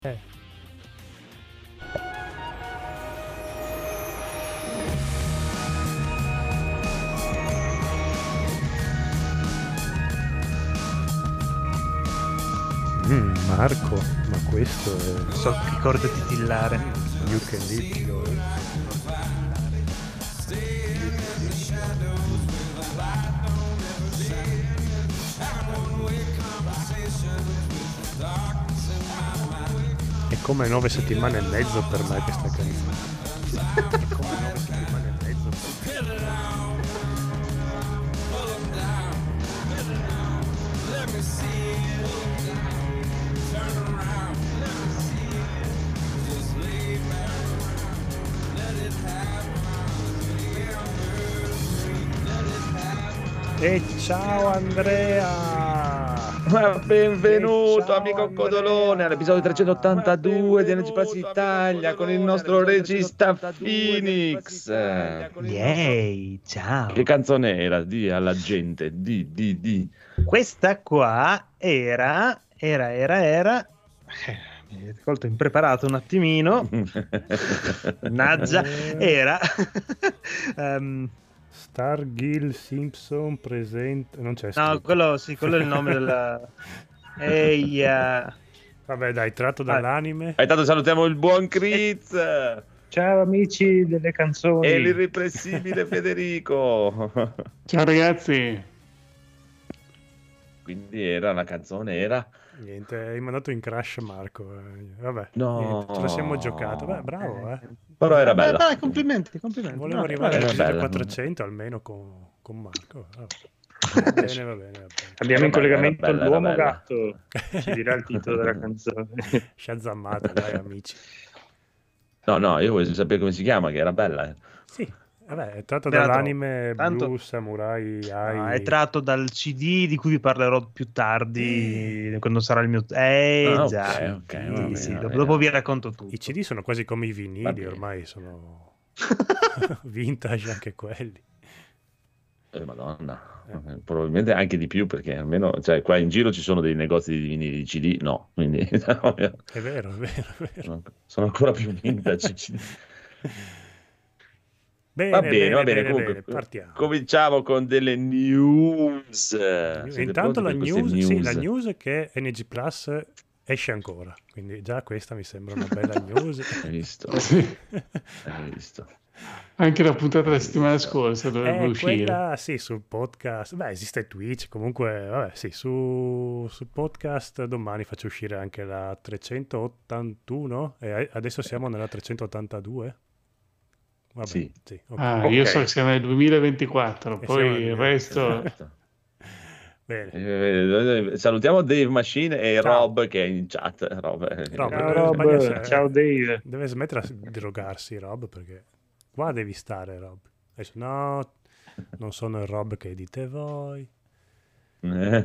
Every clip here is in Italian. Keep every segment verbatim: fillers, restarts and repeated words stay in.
Eh. Mm, Marco, ma questo è... So che corde titillare. You can live your... È come nove settimane e mezzo per me questa canzone. È come nove settimane e mezzo per me. E ciao Andrea! Benvenuto Ciao, amico Andrea. Codolone all'episodio trecentottantadue di Energy Plus Italia con il nostro regista Phoenix. Yay, ciao. Che canzone era? Di alla gente, di, di, di. Questa qua era, era, era, era... Eh, mi avete colto impreparato un attimino. Mannaggia, era... um, Stargill Simpson presente... Non c'è scritto. no, quello, sì, quello è il nome della... Ehi, uh... Vabbè dai, tratto dall'anime. E intanto salutiamo il buon Chris Ciao amici delle canzoni. e l'irrepressibile Federico. Ciao ragazzi. Quindi era la canzone, era... Niente, hai mandato in crash Marco. eh. Vabbè, No. niente, ce la siamo giocata. Beh, bravo, eh. Però era Beh, bella. dai, complimenti, complimenti. Volevo No, arrivare era all'episodio bella. quattrocento almeno con, con Marco. Vabbè. Va bene, va bene, va bene. Abbiamo in Era bella, collegamento era bella, l'uomo era bella. gatto. Ci dirà il titolo della canzone. Shazammata, dai amici. No, no, io voglio sapere come si chiama, che era bella. eh. Sì, vabbè, è tratto Era dall'anime tanto- Blue Samurai Ai. No, è tratto dal C D di cui vi parlerò più tardi, quando sarà il mio... Eh Ah, ok, già, ok, sì, va bene, sì, va dopo, bene. dopo vi racconto tutto. I C D sono quasi come i Va vinili, bene. ormai sono vintage anche quelli. Eh, Madonna, Eh, probabilmente anche di più perché almeno, cioè, qua in giro ci sono dei negozi di vinili di C D, no, quindi no, io- È vero, è vero, è vero. sono, sono ancora più vintage. i C D. Bene, Va bene, va bene, bene, comunque bene, partiamo. cominciamo con delle news. Siete Intanto la pronti per news, queste sì, la news è che N G Plus esce ancora, quindi già questa mi sembra una bella news. Hai visto? Sì. Hai visto? Anche la puntata della settimana scorsa dovrebbe Eh, uscire. quella sì, sul podcast. Beh, esiste Twitch, comunque, vabbè, sì, su, sul podcast domani faccio uscire anche la trecentottantuno e adesso siamo nella trecentottantadue. Vabbè, Sì. ok. Ah, Ok. io so che siamo nel duemilaventiquattro, E poi siamo il nel- resto... Esatto. Bene. Eh, Salutiamo Dave Machine e Ciao. Rob che è in chat. Rob, eh, Rob, Ciao eh, Rob, sbaglia se- ciao Dave. Deve smettere di drogarsi, Rob, perché qua devi stare, Rob. Adesso, no, non sono il Rob che dite voi. Va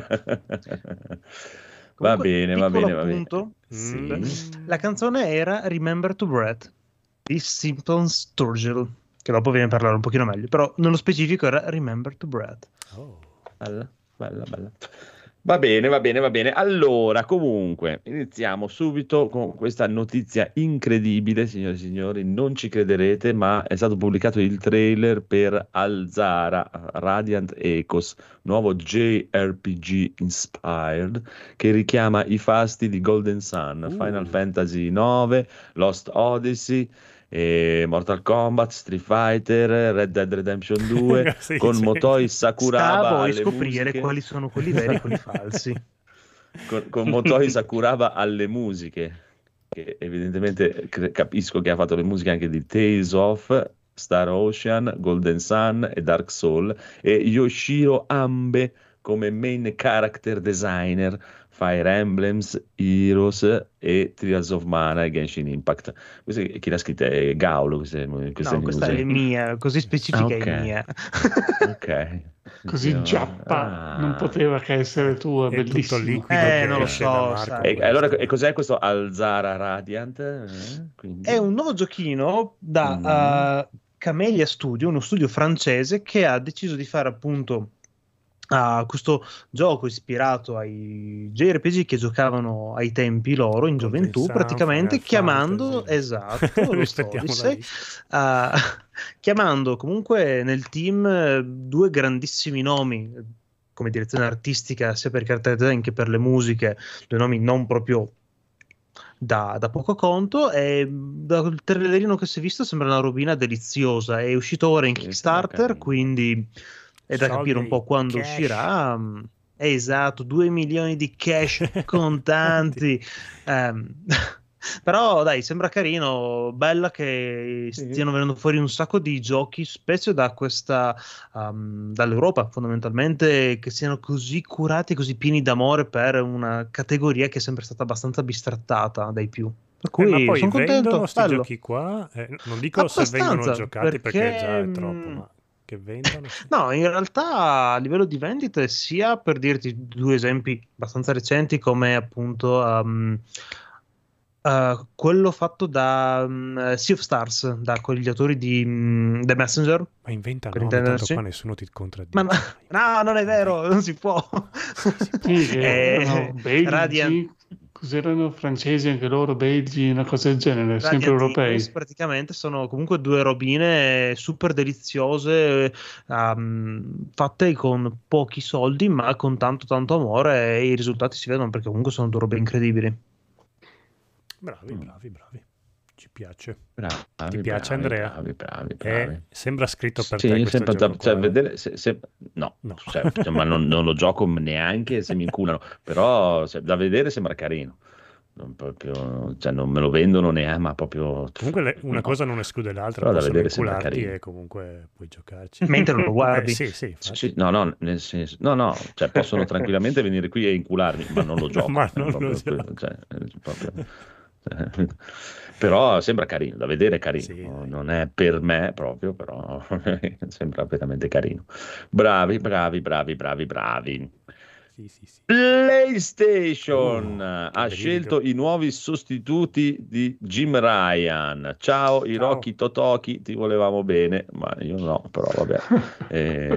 Comunque, bene, va piccolo bene, va bene. appunto, Mm. la canzone era Remember to Breath di Simple Sturgill, che dopo ve ne parlerò un pochino meglio, però nello specifico era Remember to Breath. Oh. Bella, bella, bella. Va bene, va bene, va bene. Allora, comunque, iniziamo subito con questa notizia incredibile, signori e signori. Non ci crederete, ma è stato pubblicato il trailer per Alzara Radiant Echoes, nuovo J R P G inspired, che richiama i fasti di Golden Sun, Uh. Final Fantasy nove, Lost Odyssey, e Mortal Kombat, Street Fighter, Red Dead Redemption due, Sì, con sì. Motoi Sakuraba Sta a voi alle scoprire musiche. quali sono quelli veri e quelli falsi. con, con Motoi Sakuraba alle musiche, che evidentemente cre- capisco che ha fatto le musiche anche di Tales of, Star Ocean, Golden Sun e Dark Soul, e Yoshiro Ambe come main character designer, Fire Emblems, Heroes e Trials of Mana e Genshin Impact. Queste, chi l'ha scritta è Gaulo, queste, queste No, questa news. è mia, così specifica Ah, ok. è mia. Ok. Così No. giappa, Ah. non poteva che essere tua, È tutto bellissimo. liquido Eh, che non lo esce so, da Marco, sai. E, questo. allora, e cos'è questo Alzara Radiant? Eh, quindi- È un nuovo giochino da Mm. uh, Camellia Studio, uno studio francese che ha deciso di fare appunto a questo gioco ispirato ai J R P G che giocavano ai tempi loro in Golden gioventù, Sun, praticamente Final chiamando, Fantasy. esatto, lo sto Ripetiamo la Odyssey, lista. uh, chiamando comunque nel team eh, due grandissimi nomi eh, come direzione artistica, sia per character design che per le musiche, due nomi non proprio da, da poco conto, e dal trailerino che si è visto sembra una robina deliziosa. È uscito ora in Sì, sembra Kickstarter, carino. quindi è da capire un Soldi, po' quando cash. uscirà. Mm, Esatto, due milioni di cash contanti. Ehm, Però dai, sembra carino, bella che Sì. stiano venendo fuori un sacco di giochi, specie da questa, um, dall'Europa fondamentalmente, che siano così curati e così pieni d'amore per una categoria che è sempre stata abbastanza bistrattata dai più. Per Eh, ma cui poi sono vendono contento, sti bello. giochi qua? Eh, non dico se vengono Abbastanza, giocati perché già perché è troppo, mh, ma che vendano, sì. no, in realtà a livello di vendite, sia per dirti due esempi abbastanza recenti, come appunto um, uh, quello fatto da um, Sea of Stars, da quegli autori di um, The Messenger, Ma inventa per nomi, tanto intenderci. qua nessuno ti Ma no, contraddice. no, non è vero, non si può. Sì, si può. Sì, che Eh, erano belgi, Radiant, cos'erano francesi anche loro, belgi, una cosa del genere, sempre Radiant Ingles europei. praticamente sono comunque due robine super deliziose, ehm, fatte con pochi soldi ma con tanto tanto amore, e i risultati si vedono perché comunque sono due robe incredibili. Bravi, Mm. bravi, bravi. Ci piace. Bravi, Ti piace, bravi, Andrea? bravi, bravi, Eh, bravi. sembra scritto per Sì, te questo sempre, gioco cioè, qua. vedere, se- se- no, No. cioè, cioè, ma non, non lo gioco neanche se mi inculano, però cioè, da vedere sembra carino. Non, proprio, cioè, non me lo vendono neanche, ma proprio Comunque le- una no. cosa non esclude l'altra, Però da possono vedere sembra incularti carino. e comunque puoi giocarci. Mentre lo Eh, guardi. sì, sì, Sì, infatti. sì, no, no, nel senso, no, no, cioè possono tranquillamente venire qui e incularmi, ma non lo gioco. Ma è non lo proprio quello, gioco. cioè, è proprio- cioè, però sembra carino, da vedere è carino, Sì, no? dai. Non è per me proprio, però sembra veramente carino. Bravi, bravi, bravi, bravi, bravi. Sì, sì, sì. PlayStation Uh, ha che scelto brivido. i nuovi sostituti di Jim Ryan. Ciao, Hiroki Totoki, ti volevamo bene, ma io no, però vabbè. Eh,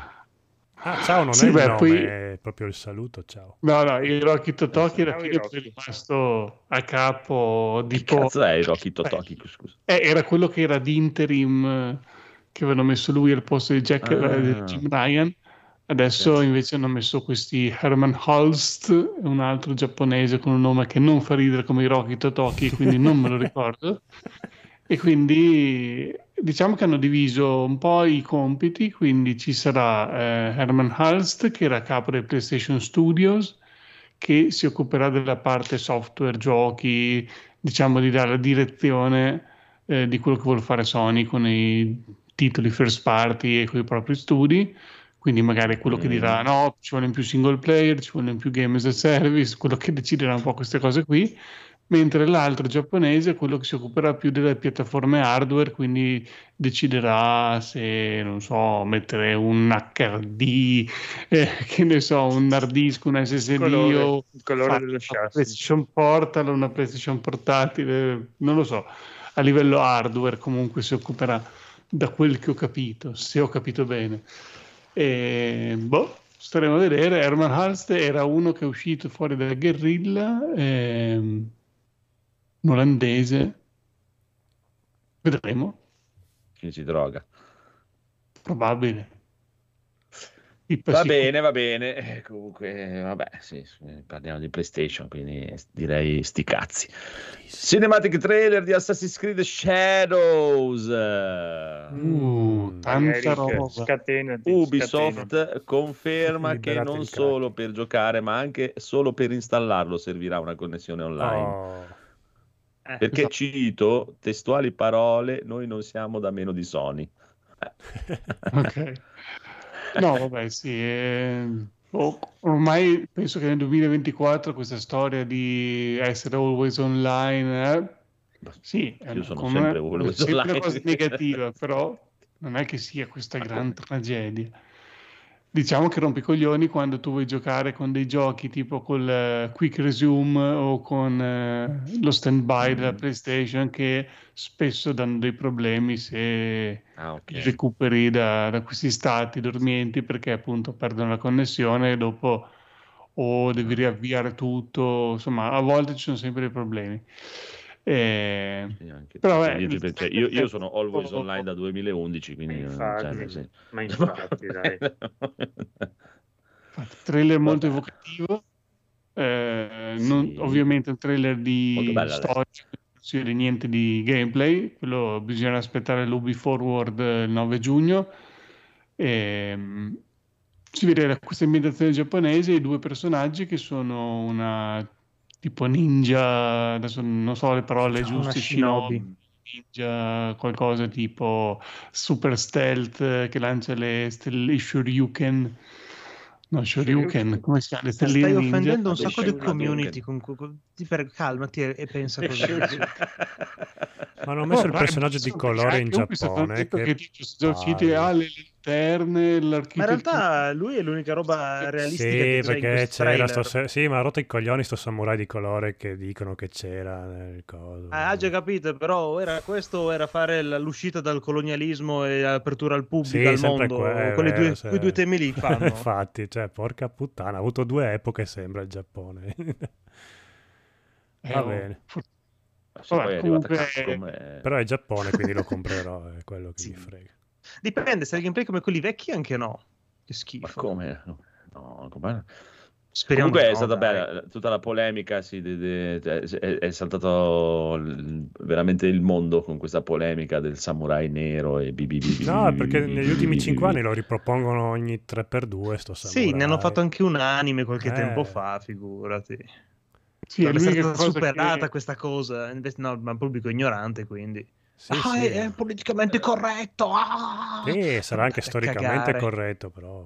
Ah, ciao, non Sì, è il beh, nome, poi è proprio il saluto, ciao. no, no, Hiroki Totoki alla Ciao, fine Hiroki. poi è rimasto a capo di chi po'. cazzo è Hiroki Beh, Totoki? Scusa. eh, era quello che era di interim eh, che avevano messo lui al posto di Jack, eh, di Ah, Jim Ryan. Adesso ok. invece hanno messo questi Herman Holst, un altro giapponese con un nome che non fa ridere come Hiroki Totoki, quindi non me lo ricordo. E quindi diciamo che hanno diviso un po' i compiti, quindi ci sarà eh, Herman Hulst, che era capo del PlayStation Studios, che si occuperà della parte software, giochi, diciamo di dare la direzione eh, di quello che vuole fare Sony con i titoli first party e con i propri studi. Quindi magari è quello che dirà Mm. no, ci vogliono più single player, ci vogliono più game as a service, quello che deciderà un po' queste cose qui, mentre l'altro giapponese è quello che si occuperà più delle piattaforme hardware, quindi deciderà se, non so, mettere un H D, eh, che ne so, un hard disk, un S S D colore, o il colore fare dello una chassis. PlayStation Portal, una PlayStation portatile, non lo so. A livello hardware comunque si occuperà, da quel che ho capito, se ho capito bene. E, boh, staremo a vedere. Herman Hulst era uno che è uscito fuori dalla guerriglia, ehm, un olandese. Vedremo, Chi si droga. probabile. Tippa Va sicuro. bene, va bene. Eh, comunque, vabbè, sì, sì, parliamo di PlayStation, quindi direi sti cazzi. Cinematic trailer di Assassin's Creed Shadows. Uh, Mm. tanta Eric, roba. scatenati, Ubisoft scatenati. conferma che Liberate non il solo crack. per giocare, ma anche solo per installarlo servirà una connessione online. Oh. Eh, Perché esatto. cito testuali parole, noi non siamo da meno di Sony. Eh. Ok. No, vabbè, sì. eh, o- ormai penso che nel duemilaventiquattro questa storia di essere always online, eh, sì, è Io una, sono con sempre una- always sempre una online. cosa negativa, però non è che sia questa gran tragedia. diciamo che rompi i coglioni quando tu vuoi giocare con dei giochi tipo col eh, Quick Resume o con eh, lo standby della Mm. PlayStation, che spesso danno dei problemi se Ah, ok. li recuperi da, da questi stati dormienti, perché appunto perdono la connessione e dopo o devi riavviare tutto, insomma a volte ci sono sempre dei problemi. Eh, Sì, anche però per beh, dirti, il perché io, io sono è always un po'- online da duemilaundici, quindi eh, Infatti, cioè, nel senso- ma infatti, dai. Infatti, trailer molto Vabbè. evocativo, eh, non- Sì. ovviamente un trailer Molto di bella lei. storia, non si vede niente di gameplay, quello bisogna aspettare l'Ubi Forward il nove giugno. Ehm, si vede la- questa ambientazione giapponese e i due personaggi che sono una tipo ninja, adesso non so le parole Una giuste, shinobi. ninja, qualcosa tipo super stealth eh, che lancia le stelle Shoryuken. No, Shoryuken, come si chiama? Le Stai stelline ninja. offendendo un Dei sacco di Shoryuken. community. Con, con- con- ti prego, calmati e, e pensa così. Ma hanno messo il No, personaggio di sono colore in comunque sono Giappone detto che che tipo, sono già usciti palle. ah, le lanterne, Ma in l'architettura. realtà lui è l'unica roba realistica Sì, che c'è in perché questo c'era trailer. sto se- sì, ma ha rotto i coglioni sto samurai di colore che dicono che c'era nel coso. Ah, ha già capito, però o era questo o era fare l- l'uscita dal colonialismo e apertura al pubblico, Sì, al sempre mondo. que- è Quelle vero, due, se- quei due temi lì fanno. Infatti, cioè, porca puttana, ha avuto due epoche sembra il Giappone. Eh, Va oh, bene. for- Se Vabbè, poi è arrivata comunque- Capcom, eh, Però è Giappone, quindi lo comprerò, è quello che Sì. mi frega. Dipende, se il gameplay come quelli vecchi anche no. Che ma schifo. come? No, come? Speriamo Comunque di è no, stata dai. bella tutta la polemica, sì, de- de- cioè, è, è saltato l- veramente il mondo con questa polemica del samurai nero e bi bi bi bi No, bi perché bi bi negli bi ultimi bi cinque bi. anni lo ripropongono ogni tre per due sto samurai. Sì, ne hanno fatto anche un anime qualche Eh. tempo fa, figurati. sì, è Sarebbe l'unica stata cosa superata che... questa cosa. Invece no, ma il pubblico è ignorante, quindi. Sì, ah, sì. È, è politicamente corretto. Ah! Sì, sarà anche Andate a storicamente cagare. corretto, però...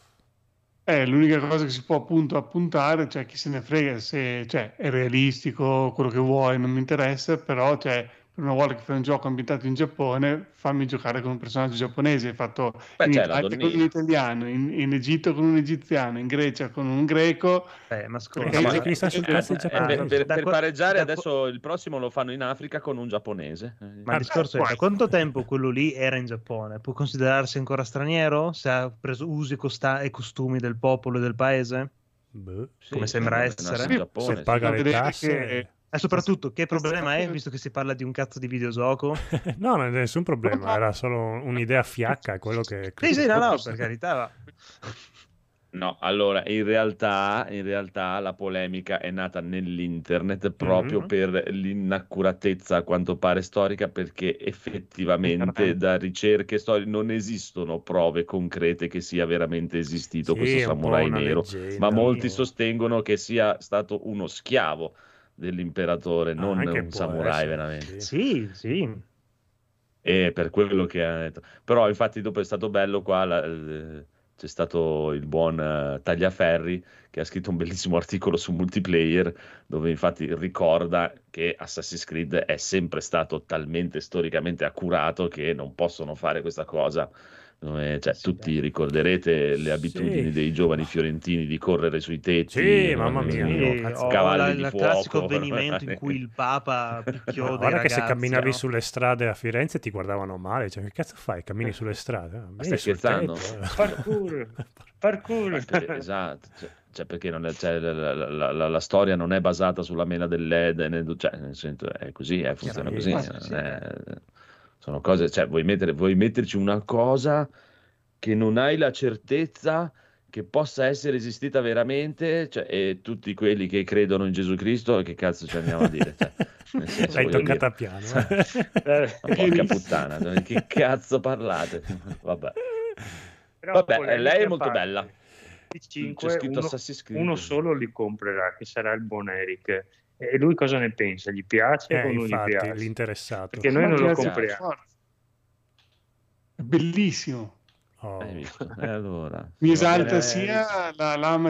È l'unica cosa che si può appunto appuntare, cioè chi se ne frega se cioè, è realistico, quello che vuoi, non mi interessa, però cioè, per una volta che fai un gioco ambientato in Giappone, fammi giocare con un personaggio giapponese, fatto Beh, in c'è la Italia con un donnina. italiano, in, in Egitto con un egiziano, in Grecia con un greco. Eh, ma scusa, Perché Eh, i ma- giochi stanno sul eh, cazzo i Eh, giapponesi. per, per- Da per qua- pareggiare da qua- adesso il prossimo lo fanno in Africa con un giapponese. Eh, Ma Ah, il discorso è può da quanto tempo quello lì era in Giappone? Può considerarsi ancora straniero se ha preso usi e costa- e costumi del popolo e del paese? Boh. sì, come sembra no, essere. nasce in Giappone, Se sì. paga le vedere tasse... che- E soprattutto, che problema è, visto che si parla di un cazzo di videogioco? No, non è nessun problema, era solo un'idea fiacca, è quello che... Sì, sì, no, no, per carità. Va. No, allora in realtà, in realtà la polemica è nata nell'internet proprio Mhm. per l'inaccuratezza a quanto pare storica, perché effettivamente Veramente. da ricerche storiche non esistono prove concrete che sia veramente esistito Sì, questo è un po' samurai una nero, leggenda, ma molti un po'. sostengono che sia stato uno schiavo dell'imperatore, non Anche un può samurai essere, veramente. sì. Sì, sì. E per quello che ha detto. Però infatti dopo è stato bello qua, la- eh, c'è stato il buon eh, Tagliaferri che ha scritto un bellissimo articolo su multiplayer dove infatti ricorda che Assassin's Creed è sempre stato talmente storicamente accurato che non possono fare questa cosa. Dove, cioè, Sì, tutti dai. ricorderete le abitudini Sì. dei giovani fiorentini di correre sui tetti, Sì, eh, mamma mia, eh, no, Sì, cazzo. o cavalli la- di il fuoco. classico avvenimento in cui il Papa picchiò Ma dei guarda che ragazzi. se camminavi no? sulle strade a Firenze ti guardavano male, cioè che cazzo fai? Cammini sulle strade? Ah, vieni stai sul scherzando? tetto, eh. Parkour, parkour. Ma perché- esatto, cioè, cioè, perché non è- cioè, la, la- la- la- la storia non è basata sulla mela del L E D, né- cioè, nel senso, è così, eh, funziona così. Chiaramente. non è- sono cose, cioè, vuoi, mettere, vuoi metterci una cosa che non hai la certezza che possa essere esistita veramente, cioè, e tutti quelli che credono in Gesù Cristo, che cazzo ci andiamo a dire? Cioè, nel senso, L'hai voglio toccata dire, piano. Eh, ma porca puttana, cioè, che cazzo parlate? Vabbè. però Vabbè, polemiche lei è a molto parte, bella. di C'è cinque, scritto uno, Assassin's Creed. uno solo li comprerà, che sarà il buon Eric. E lui cosa ne pensa? Gli piace Eh, o non gli infatti, piace? l'interessato. Perché noi Ma non lo grazie, compriamo. forza. È bellissimo. Oh. Hai visto? E allora? Mi Va esalta bene. sia la lama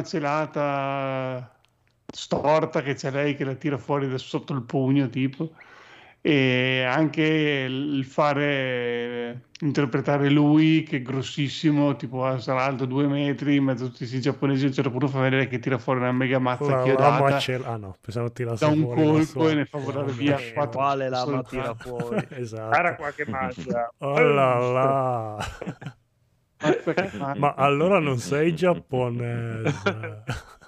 celata storta che c'è lei che la tira fuori da sotto il pugno, tipo, e anche il fare interpretare lui che è grossissimo, tipo sarà alto due metri in mezzo a tutti questi giapponesi, a un certo punto fa vedere che tira fuori una mega mazza La chiodata lama ce l'ha. Ah no, pensavo tirasse da un fuori la colpo sua e ne fa volare lama. via Eh, quattro quale lama soltanto. tira fuori? Esatto. Era qualche mazza. Oh là là. Mazza che fa. Ma allora non sei giapponese.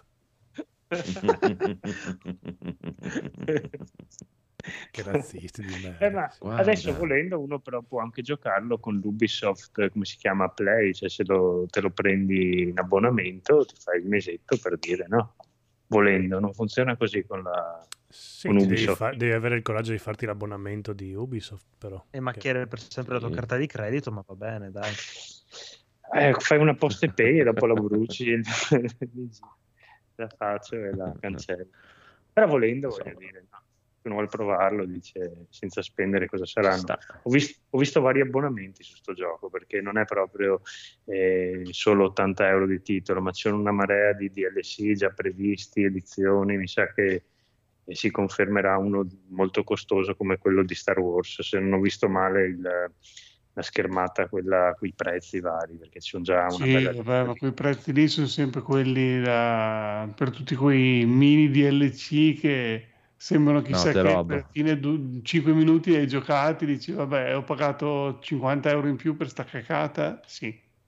Che razzisti di me. Eh, ma Guarda. adesso volendo uno però può anche giocarlo con l'Ubisoft, come si chiama, Play, cioè se lo- te lo prendi in abbonamento ti fai il mesetto, per dire, no? Volendo, non funziona così con la... Sì, con ti devi, Ubisoft. fa- devi avere il coraggio di farti l'abbonamento di Ubisoft, però. E macchiare per sempre la tua Sì. carta di credito, ma va bene, dai. Eh, fai una post e pay e dopo la bruci e dici, la faccio e la cancello. Però volendo, voglio dire, no. Se uno vuole provarlo, dice senza spendere cosa saranno. Sta. Ho, vis- ho visto vari abbonamenti su sto gioco perché non è proprio eh, solo ottanta euro di titolo, ma c'è una marea di D L C già previsti, edizioni. Mi sa che eh, si confermerà uno molto costoso come quello di Star Wars. Se non ho visto male il, la schermata, quella con i prezzi vari, perché ci sono già una Sì, bella vabbè, ma quei prezzi lì sono sempre quelli da- per tutti quei mini D L C che sembrano chissà te che roba. per fine cinque minuti hai giocati, dici vabbè ho pagato cinquanta euro in più per sta cacata, sì.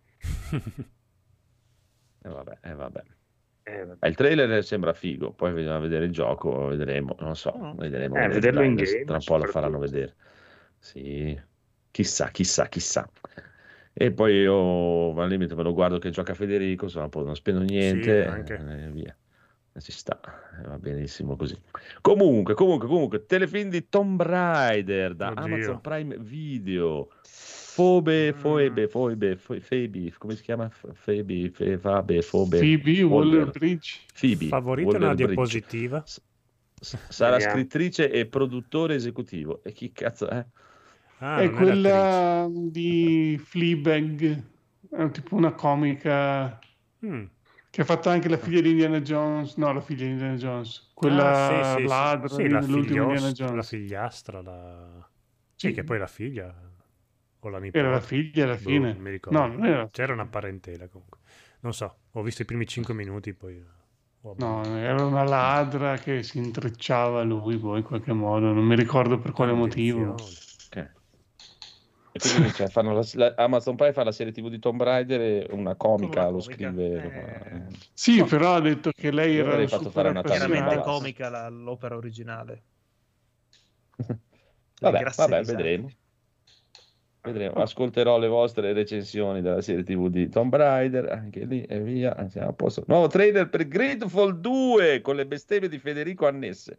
E vabbè, eh, vabbè. Eh, vabbè. Eh, Il trailer sembra figo, poi bisogna vedere il gioco, vedremo, non so, Mm. vedremo. Eh, vedremo, vederlo dai, in adesso game, tra un po' lo faranno soprattutto. vedere. Sì, chissà, chissà, chissà. E poi io al limite me lo guardo che gioca Federico, insomma, poi non spendo niente, anche. e via. E ci sta, eh, va benissimo così. Comunque, comunque, comunque, telefilm di Tomb Raider da Oddio. Amazon Prime Video. Fobe, Mm. Foebe, Foibe, Fo- Febi, come si chiama? F- Febi, Fe, Fabe, Fobe. Phoebe Waller. Waller-Bridge. Phoebe, Favorita una Waller-Bridge. diapositiva. S- s- sarà Vediamo. scrittrice e produttore esecutivo. E chi cazzo è? Ah, È non è l'attrice. quella di Fleabag, è tipo una comica Mm. che ha fatto anche la figlia di Indiana Jones, no, la figlia di Indiana Jones, quella Ah, sì, sì, sì. ladra Sì, di- la, dell'ultimo Indiana figliostra, la Jones. figliastra, la... sì, Sì. che poi la figlia o la nipote. Era la figlia alla Boh, fine. non mi ricordo. No, non era la C'era figlia. una parentela comunque. Non so, ho visto i primi cinque minuti, poi ho No, abbandonato. era una ladra che si intrecciava a lui boh, in qualche modo, non mi ricordo per quale motivo. Attenzione. Ok. E quindi cioè, fanno la, la- Amazon Prime fa la serie tivù di Tomb Raider e una comica Una lo comica, scrive. eh. Sì, No. però ha detto che lei Io era avrei fatto super fare una taglia di Chiaramente ballazzo. comica la- l'opera originale. Le Vabbè, grasse vabbè, risate. vedremo. Vedremo. Ascolterò le vostre recensioni della serie tivù di Tomb Raider, anche lì e via. Siamo a posto. Nuovo trailer per Gridfall due con le bestemmie di Federico annesse.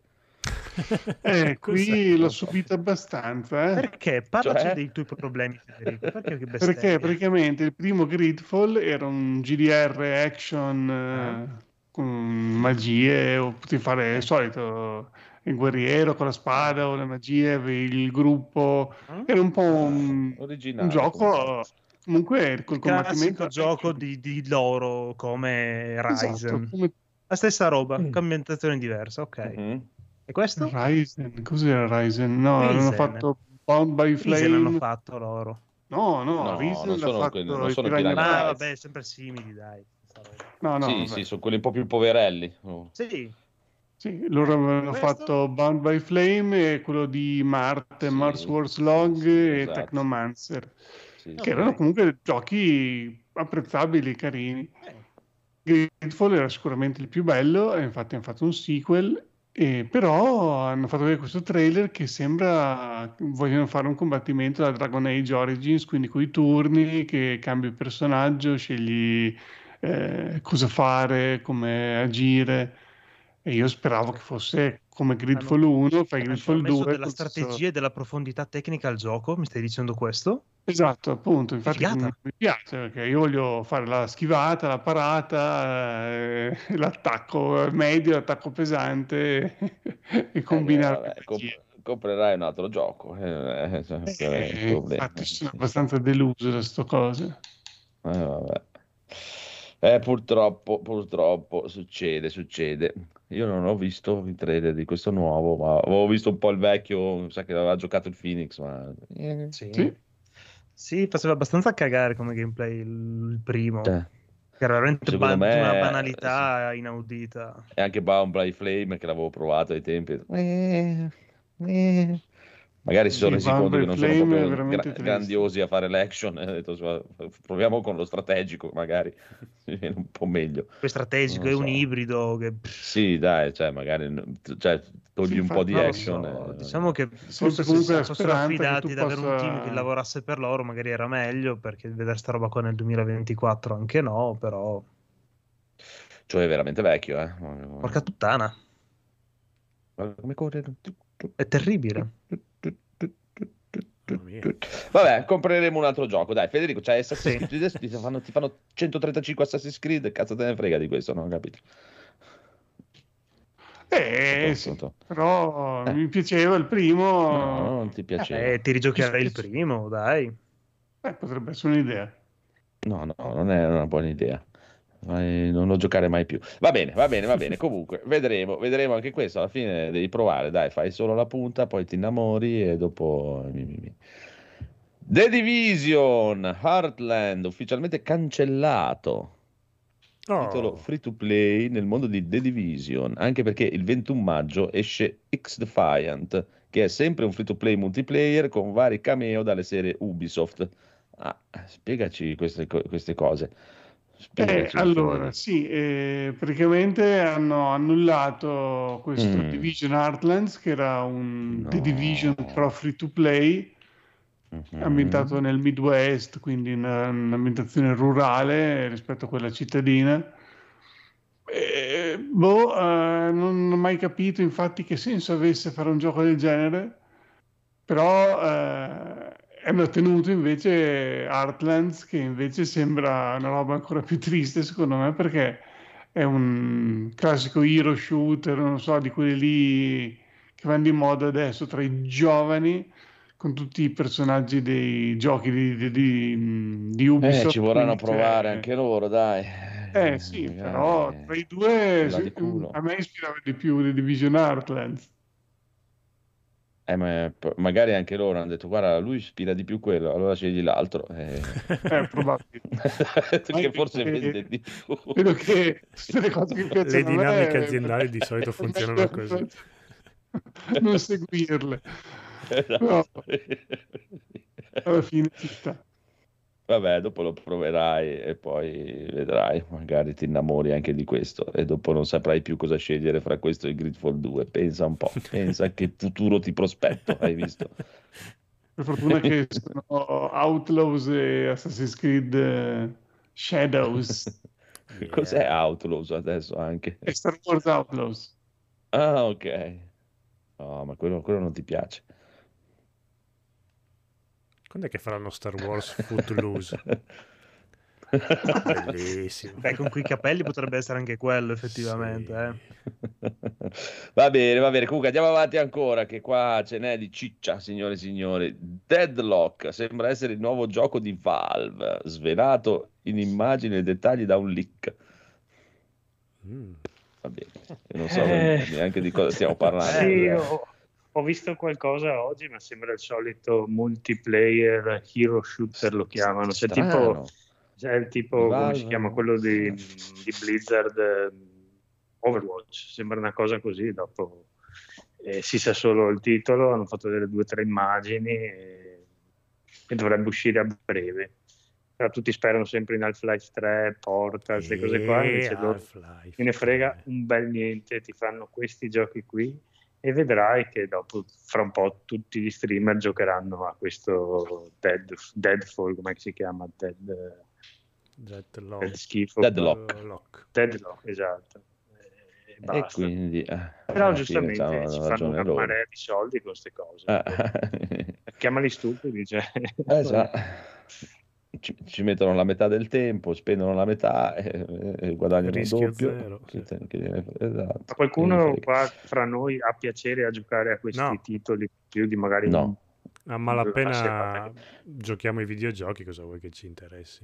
Eh, qui Cos'è? l'ho subito abbastanza, eh. Perché? Parlaci Cioè? dei tuoi problemi, Federico. Perché che Perché bestemmia? praticamente il primo Gridfall era un G D R action eh, con magie, o potevi fare il solito il guerriero con la spada o le magie, avevi il gruppo, Mm? era un po' un, Originale, un gioco comunque col Il combattimento classico gioco di, di loro come esatto, Ryzen. come La stessa roba, Mm. ambientazione diversa, ok. Mhm. E questo? Ryzen, cos'era Ryzen? No, Risen. hanno fatto Bound by Risen hanno Flame. fatto loro. No, no, No, Risen non l'ha sono fatto quelli- non i sono Piranha Piranha Ma Bytes. vabbè, sempre simili, dai. sta roba. No, no, sì, vabbè. sì, sono quelli un po' più poverelli. Oh. Sì, Sì, loro avevano questo? fatto Bound by Flame e quello di Marte, Sì, Mars Wars Log sì, e esatto. Technomancer, Sì, che sì. erano comunque giochi apprezzabili, carini. Eh, Gridfall era sicuramente il più bello e infatti hanno fatto un sequel, e però hanno fatto vedere questo trailer che sembra vogliono fare un combattimento da Dragon Age Origins, quindi con i turni che cambi il personaggio, scegli eh, cosa fare, come agire. E io speravo che fosse come Gridfall uno, fai hanno Gridfall messo due. della col stesso- strategia e della profondità tecnica al gioco, mi stai dicendo questo? Esatto, appunto, infatti Figata. mi piace perché io voglio fare la schivata, la parata, eh, l'attacco medio, l'attacco pesante e combinare Eh, vabbè, le comp- magie. comprerai un altro gioco. Eh, eh, cioè, qual è il Eh, problema? infatti sono abbastanza deluso da sto cose. Eh, vabbè. Eh, purtroppo, purtroppo succede, succede. Io non ho visto il trailer di questo nuovo, ma avevo visto un po' il vecchio, sa che aveva giocato il Phoenix, ma... eh, Sì. Sì. Sì, faceva abbastanza cagare come gameplay il, il primo. cioè, Che era veramente secondo ba- di una me, banalità inaudita. e anche Bound Flame che l'avevo provato ai tempi. Eh, eh. Magari si sono Sì, resi conto che Bound non sono Flame è proprio veramente gra- triste. grandiosi a fare l'action. E ho detto, "Su- proviamo con lo strategico, magari si viene un po' meglio. Poi strategico, Non è lo un so. ibrido che... Sì, dai, cioè, magari n- cioè, togli Sì, un po' infatti, di Non lo action. so, eh, diciamo che sempre forse se comunque si la fossero speranza che affidati tu ad avere un team che possa... lavorasse per loro, magari era meglio, perché vedere sta roba qua nel duemilaventiquattro anche no, però... Cioè, è veramente vecchio, eh. Porca puttana, Guarda come corre. è terribile. Mamma mia. Vabbè, compreremo un altro gioco. Dai, Federico, c'hai Assassin's Sì. Creed, ti fanno, ti fanno centotrentacinque Assassin's Creed, cazzo te ne frega di questo, non ho capito. Eh Tonto, sì, tonto. però Eh. mi piaceva il primo. No, non ti piaceva. Eh, ti rigiocherai Ci- il primo, dai. Eh, potrebbe essere un'idea. No, no, non è una buona idea. Vai, non lo giocare mai più. Va bene, va bene, va bene. Comunque, vedremo, vedremo anche questo. Alla fine devi provare, dai, fai solo la punta, poi ti innamori e dopo... mi, mi, mi. The Division Heartland, ufficialmente cancellato. Titolo Oh, free to play nel mondo di The Division, anche perché il ventuno maggio esce X-Defiant, che è sempre un free to play multiplayer con vari cameo dalle serie Ubisoft. Ah, spiegaci queste, co- queste cose. Eh, Spiegaci, allora, Federico. sì, eh, praticamente hanno annullato questo Mm. Division Heartlands, che era un The No. Division però free to play, Mhm. ambientato nel Midwest, quindi in eh, un'ambientazione rurale rispetto a quella cittadina. Eh, boh, eh, non ho mai capito infatti che senso avesse fare un gioco del genere, però eh, hanno tenuto invece Heartlands, che invece sembra una roba ancora più triste secondo me, perché è un classico hero shooter, non so, di quelli lì che vanno di moda adesso tra i giovani, con tutti i personaggi dei giochi di, di, di- di Eh, Ubisoft. ci vorranno quindi provare c'è- anche loro, dai. eh sì, però tra Magari i due là di se- culo. a me ispirava di più The Division Heartlands. Eh, ma p- magari anche loro hanno detto, guarda, lui ispira di più quello, allora scegli l'altro. Eh. È probabile. Che forse vende di più. Vedo che tutte le cose che le piacciono a me dinamiche aziendali di solito funzionano così. non seguirle, però alla fine ci sta. Vabbè, dopo lo proverai e poi vedrai, magari ti innamori anche di questo e dopo non saprai più cosa scegliere fra questo e Gridfall due. Pensa un po', pensa che futuro ti prospetto, hai visto? Per fortuna che sono Outlaws e Assassin's Creed eh, Shadows Cos'è Outlaws adesso anche? e Star Wars Outlaws. Ah, ok. No, ma quello, quello non ti piace. Quando è che faranno Star Wars Footloose? Bellissimo. Beh, con quei capelli potrebbe essere anche quello, effettivamente. Sì. Eh. Va bene, va bene. Comunque andiamo avanti ancora, che qua ce n'è di ciccia, signore e signori. Deadlock sembra essere il nuovo gioco di Valve, svelato in immagini e dettagli da un leak. Mm. Va bene, io non so Eh, neanche di cosa stiamo parlando. Sì, cos'è. ho, ho visto qualcosa oggi, ma sembra il solito multiplayer hero shooter, lo chiamano. Cioè, tipo, Strano. cioè, il tipo, Di come Valve. si chiama, quello di, di Blizzard, eh, Overwatch. Sembra una cosa così, dopo eh, si sa solo il titolo, hanno fatto delle due o tre immagini e, e dovrebbe uscire a breve. Però tutti sperano sempre in Half-Life tre, Portal, queste cose qua, invece E loro Half-Life me ne frega tre. un bel niente, ti fanno questi giochi qui e vedrai che dopo, fra un po', tutti gli streamer giocheranno a questo Dead, Deadfall, come si chiama? Dead, Deadlock. Dead schifo. Deadlock. Lock. Deadlock, esatto. E, E basta. quindi, eh, Però alla fine giustamente c'hanno ci fanno ragione una loro. marea di soldi con queste cose. Eh, Chiamali stupidi, cioè. eh, già. Ci, ci mettono la metà del tempo, spendono la metà e, e guadagnano il Rischio doppio. zero, Che sì. te- che- esatto. Ma qualcuno Che- qua fra noi ha piacere a giocare a questi No. titoli più di magari No. A una malapena serata che- giochiamo ai videogiochi, cosa vuoi che ci interessi?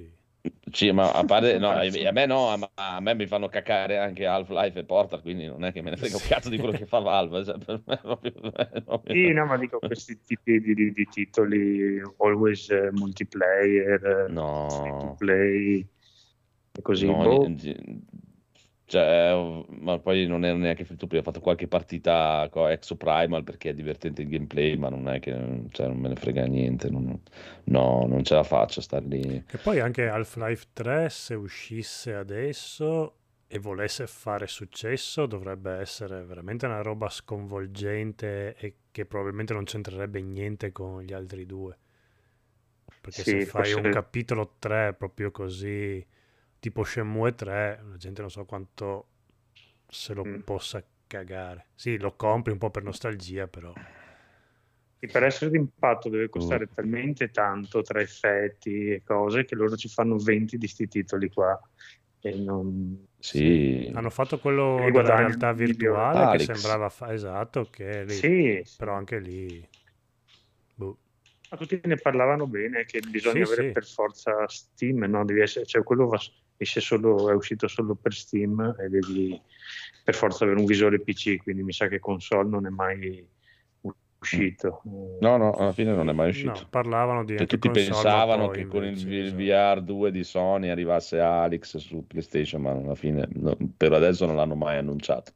Sì, ma a parte, no, a me no, ma a me mi fanno cacare anche Half-Life e Portal, quindi non è che me ne frega un cazzo di quello che fa Valve. Cioè, per me è proprio, è proprio... Sì, no, ma dico questi tipi di, di- di titoli, always eh, multiplayer, No. free to play, e così. No, boh. ni- cioè, ma poi non è neanche free to play, ho fatto qualche partita con Exoprimal perché è divertente il gameplay, ma non è che cioè, non me ne frega niente, non- no, non ce la faccio a star lì. Che poi anche Half-Life tre, se uscisse adesso e volesse fare successo, dovrebbe essere veramente una roba sconvolgente e che probabilmente non c'entrerebbe niente con gli altri due. Perché Sì, se fai forse- un capitolo tre proprio così, tipo Shenmue tre, la gente non so quanto se lo Mm. possa cagare. Sì, lo compri un po' per nostalgia, però. sì, per essere d'impatto deve costare Mm. talmente tanto tra effetti e cose che loro ci fanno venti di sti titoli qua. E non... Sì, Hanno fatto quello E della guadagnano realtà milioni. virtuale che Alex. sembrava fa- esatto, che lì, Sì, sì. però anche lì boh. Ma tutti ne parlavano bene che bisogna Sì, avere sì. per forza Steam, no? Devi essere, cioè quello va, esce solo, è uscito solo per Steam e devi per forza avere un visore P C, quindi mi sa che console non è mai uscito. No, no, alla fine non è mai uscito. No, parlavano di Cioè, anche tutti console, ma pensavano poi che con il, invece, V- il esatto. V R due di Sony arrivasse Alex su PlayStation, ma alla fine no, per adesso non l'hanno mai annunciato.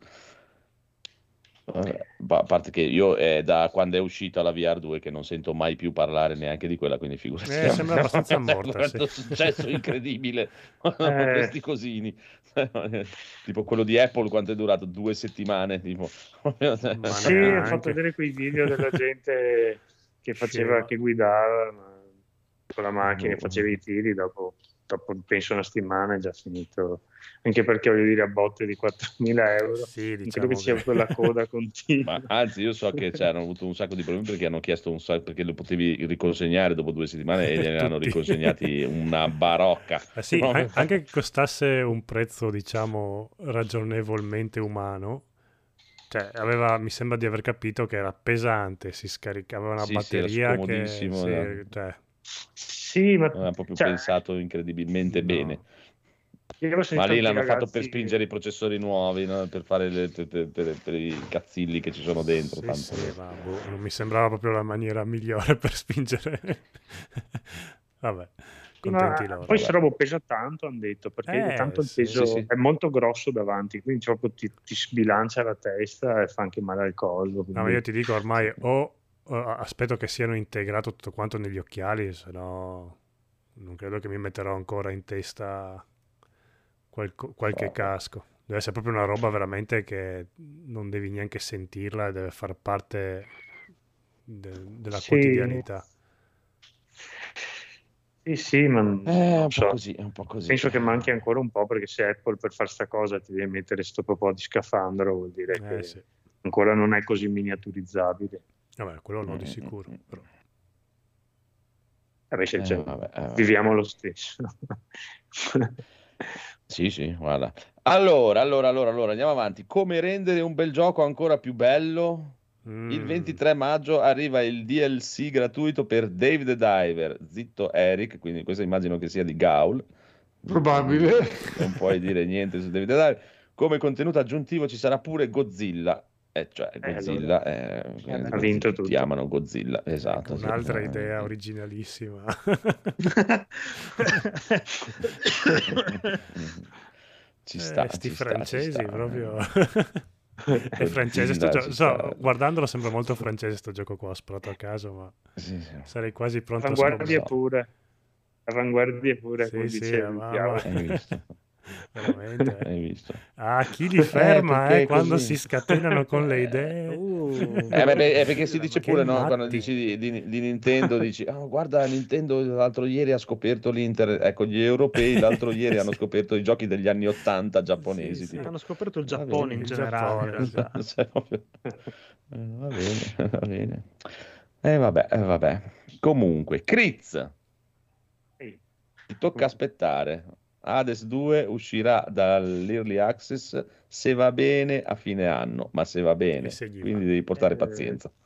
Vabbè, a parte che io è da quando è uscita la V R due che non sento mai più parlare neanche di quella, quindi figurati. Eh, sembra abbastanza morta, Questo sì. successo incredibile Eh. questi cosini. Tipo quello di Apple, quanto è durato? Due settimane, tipo. Ma Sì, ho neanche. fatto vedere quei video della gente che faceva, Scema. che guidava ma con la macchina, Boh. faceva i tiri, dopo, dopo penso una settimana è già finito. Anche perché voglio dire a botte di quattromila euro, Sì, non credo diciamo che sia che- quella coda continua. Ma anzi, io so che cioè, hanno avuto un sacco di problemi perché hanno chiesto un sacco perché lo potevi riconsegnare dopo due settimane e gliene hanno Tutti. riconsegnati una barocca. Eh sì, No? an- anche che costasse un prezzo, diciamo, ragionevolmente umano, cioè aveva, mi sembra di aver capito che era pesante, si scaricava una Sì, sì, era batteria che, scomodissimo, sì, eh. cioè, Sì, ma Non è proprio cioè, pensato incredibilmente no. bene. io avevo Ma sentito lì tanti l'hanno fatto ragazzi per spingere i processori nuovi, no? Per fare le- per, per- per- per i cazzilli che ci sono dentro. Sì, tanto. sì, ma boh, non mi sembrava proprio la maniera migliore per spingere. Vabbè, Sì, ma contenti loro. poi vabbè. sta roba pesa tanto, hanno detto, perché Eh, tanto il sì. peso Sì, sì. è molto grosso davanti, quindi proprio ti, ti sbilancia la testa e fa anche male al collo. No, quindi- ma io ti dico ormai o o aspetto che siano integrato tutto quanto negli occhiali, se no non credo che mi metterò ancora in testa qualco- qualche Vabbè. casco. Deve essere proprio una roba veramente che non devi neanche sentirla e deve far parte de- della Sì. quotidianità. Sì, sì, ma Eh, non è un po' so. così, è un po' così. Penso che manchi ancora un po' perché se Apple per fare sta cosa ti deve mettere sto po' di scafandro, vuol dire Eh che sì, ancora non è così miniaturizzabile. vabbè, quello no di Mm, sicuro. mm, mm. Però. Vabbè, se Eh, c'è- vabbè, eh, vabbè. viviamo lo stesso. Sì, sì, guarda. Allora, allora, allora, allora, andiamo avanti. Come rendere un bel gioco ancora più bello? Il Mm. ventitré maggio arriva il D L C gratuito per Dave the Diver, zitto Eric, quindi questo immagino che sia di Gaul. Probabile. Non puoi dire niente su Dave the Diver. Come contenuto aggiuntivo ci sarà pure Godzilla. Eh, cioè, Godzilla, eh, ha vinto tutti tutto. amano Godzilla, esatto. Ecco, sì. un'altra Eh, idea originalissima. Ci Eh, sta, sti ci sta, ci francesi sta. proprio. È francese sto Godzilla, gioco. ci So, sta. guardandolo sembra molto francese sto gioco qua, ho sparato a caso, ma Sì, sì. sarei quasi pronto a Avanguardie so. pure. Avanguardie pure, Sì, come sì, dicevi. ma- Piavo. ma- Hai visto? Veramente. eh. Hai visto? Ah, chi li ferma, perché eh, quando così? si scatenano con le Eh, idee. Uh, Eh, beh, beh, è perché si ma dice che pure, no, quando matti. dici di, di- di Nintendo, dici, "Oh, guarda, Nintendo l'altro ieri ha scoperto l'Inter." Ecco, gli europei l'altro ieri hanno scoperto i giochi degli anni ottanta giapponesi. Sì, sì. tipo. Hanno scoperto il Va Giappone bene. in Il generale, in Giappone, realtà. Cioè, proprio- eh, va bene, va bene. E vabbè, eh, vabbè. Comunque, Critz, Sì. ti tocca aspettare. Hades due uscirà dall'Early Access se va bene a fine anno, ma se va bene, E se gli quindi va. devi portare Eh, pazienza.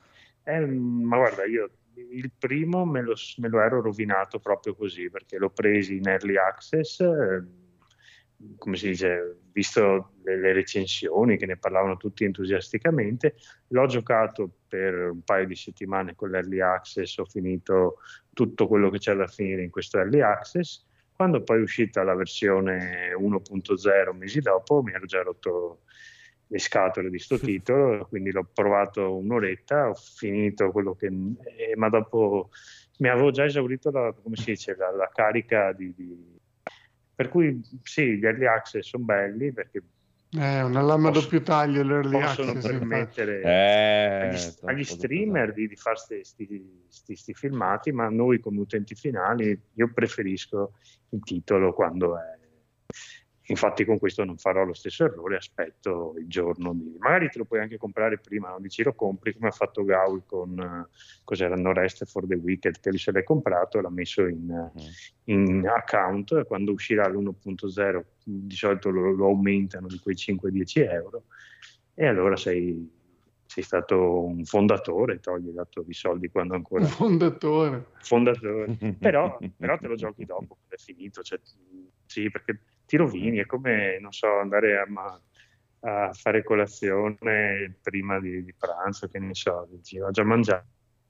Eh, ma guarda, io il primo me lo, me lo ero rovinato proprio così, perché l'ho preso in early access, eh, come si dice, visto le, le recensioni che ne parlavano tutti entusiasticamente, l'ho giocato per un paio di settimane con l'early access, ho finito tutto quello che c'è da finire in questo early access. Quando poi è uscita la versione uno punto zero mesi dopo, mi ero già rotto le scatole di sto titolo, quindi l'ho provato un'oretta, ho finito quello che... Eh, ma dopo mi avevo già esaurito la, come si dice, la, la carica di, di... Per cui sì, gli early access sono belli perché È una lama a Posso- doppio taglio l'early possono access, infatti. permettere Eh, agli, troppo agli dopo streamer tanto. di, di fare questi filmati, ma noi come utenti finali io preferisco il titolo quando è... Infatti con questo non farò lo stesso errore, aspetto il giorno di... Magari te lo puoi anche comprare prima, non dici lo compri come ha fatto Gaul con eh, cos'era No Rest for the Wicked, che se l'hai comprato l'ha messo in, Mm. in account, e quando uscirà l'uno punto zero di solito lo, lo aumentano di quei cinque dieci euro, e allora sei, sei stato un fondatore, togli dato i soldi quando Un ancora fondatore. fondatore, però, però te lo giochi dopo, quando è finito, cioè, sì, perché ti rovini, è come, non so, andare a, ma- a fare colazione prima di, di pranzo, che ne so, dici, ho già mangiato.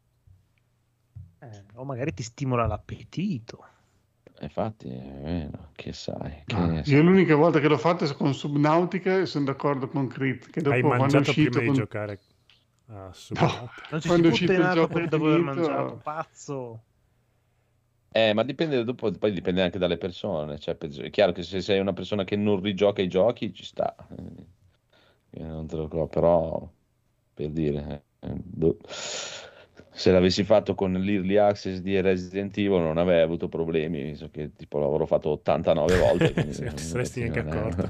Eh, o magari ti stimola l'appetito. Infatti, è vero, che sai, che Ah, sai. io l'unica volta che l'ho fatto è con Subnautica e sono d'accordo con Crit, che Hai dopo quando è mangiato uscito prima di con... giocare a Subnautica? Non ci si quando è butta uscito in il acqua gioco per dopo aver finito, mangiato, pazzo. Eh, ma dipende dopo, poi dipende anche dalle persone. Cioè, per- è chiaro che se sei una persona che non rigioca i giochi, ci sta. Eh, io non te lo dico, però per dire, eh, boh. Se l'avessi fatto con l'Early Access di Resident Evil non avrei avuto problemi, visto che tipo l'avrò fatto ottantanove volte. Quindi, Sì, non ti eh, saresti neanche non è- accorto.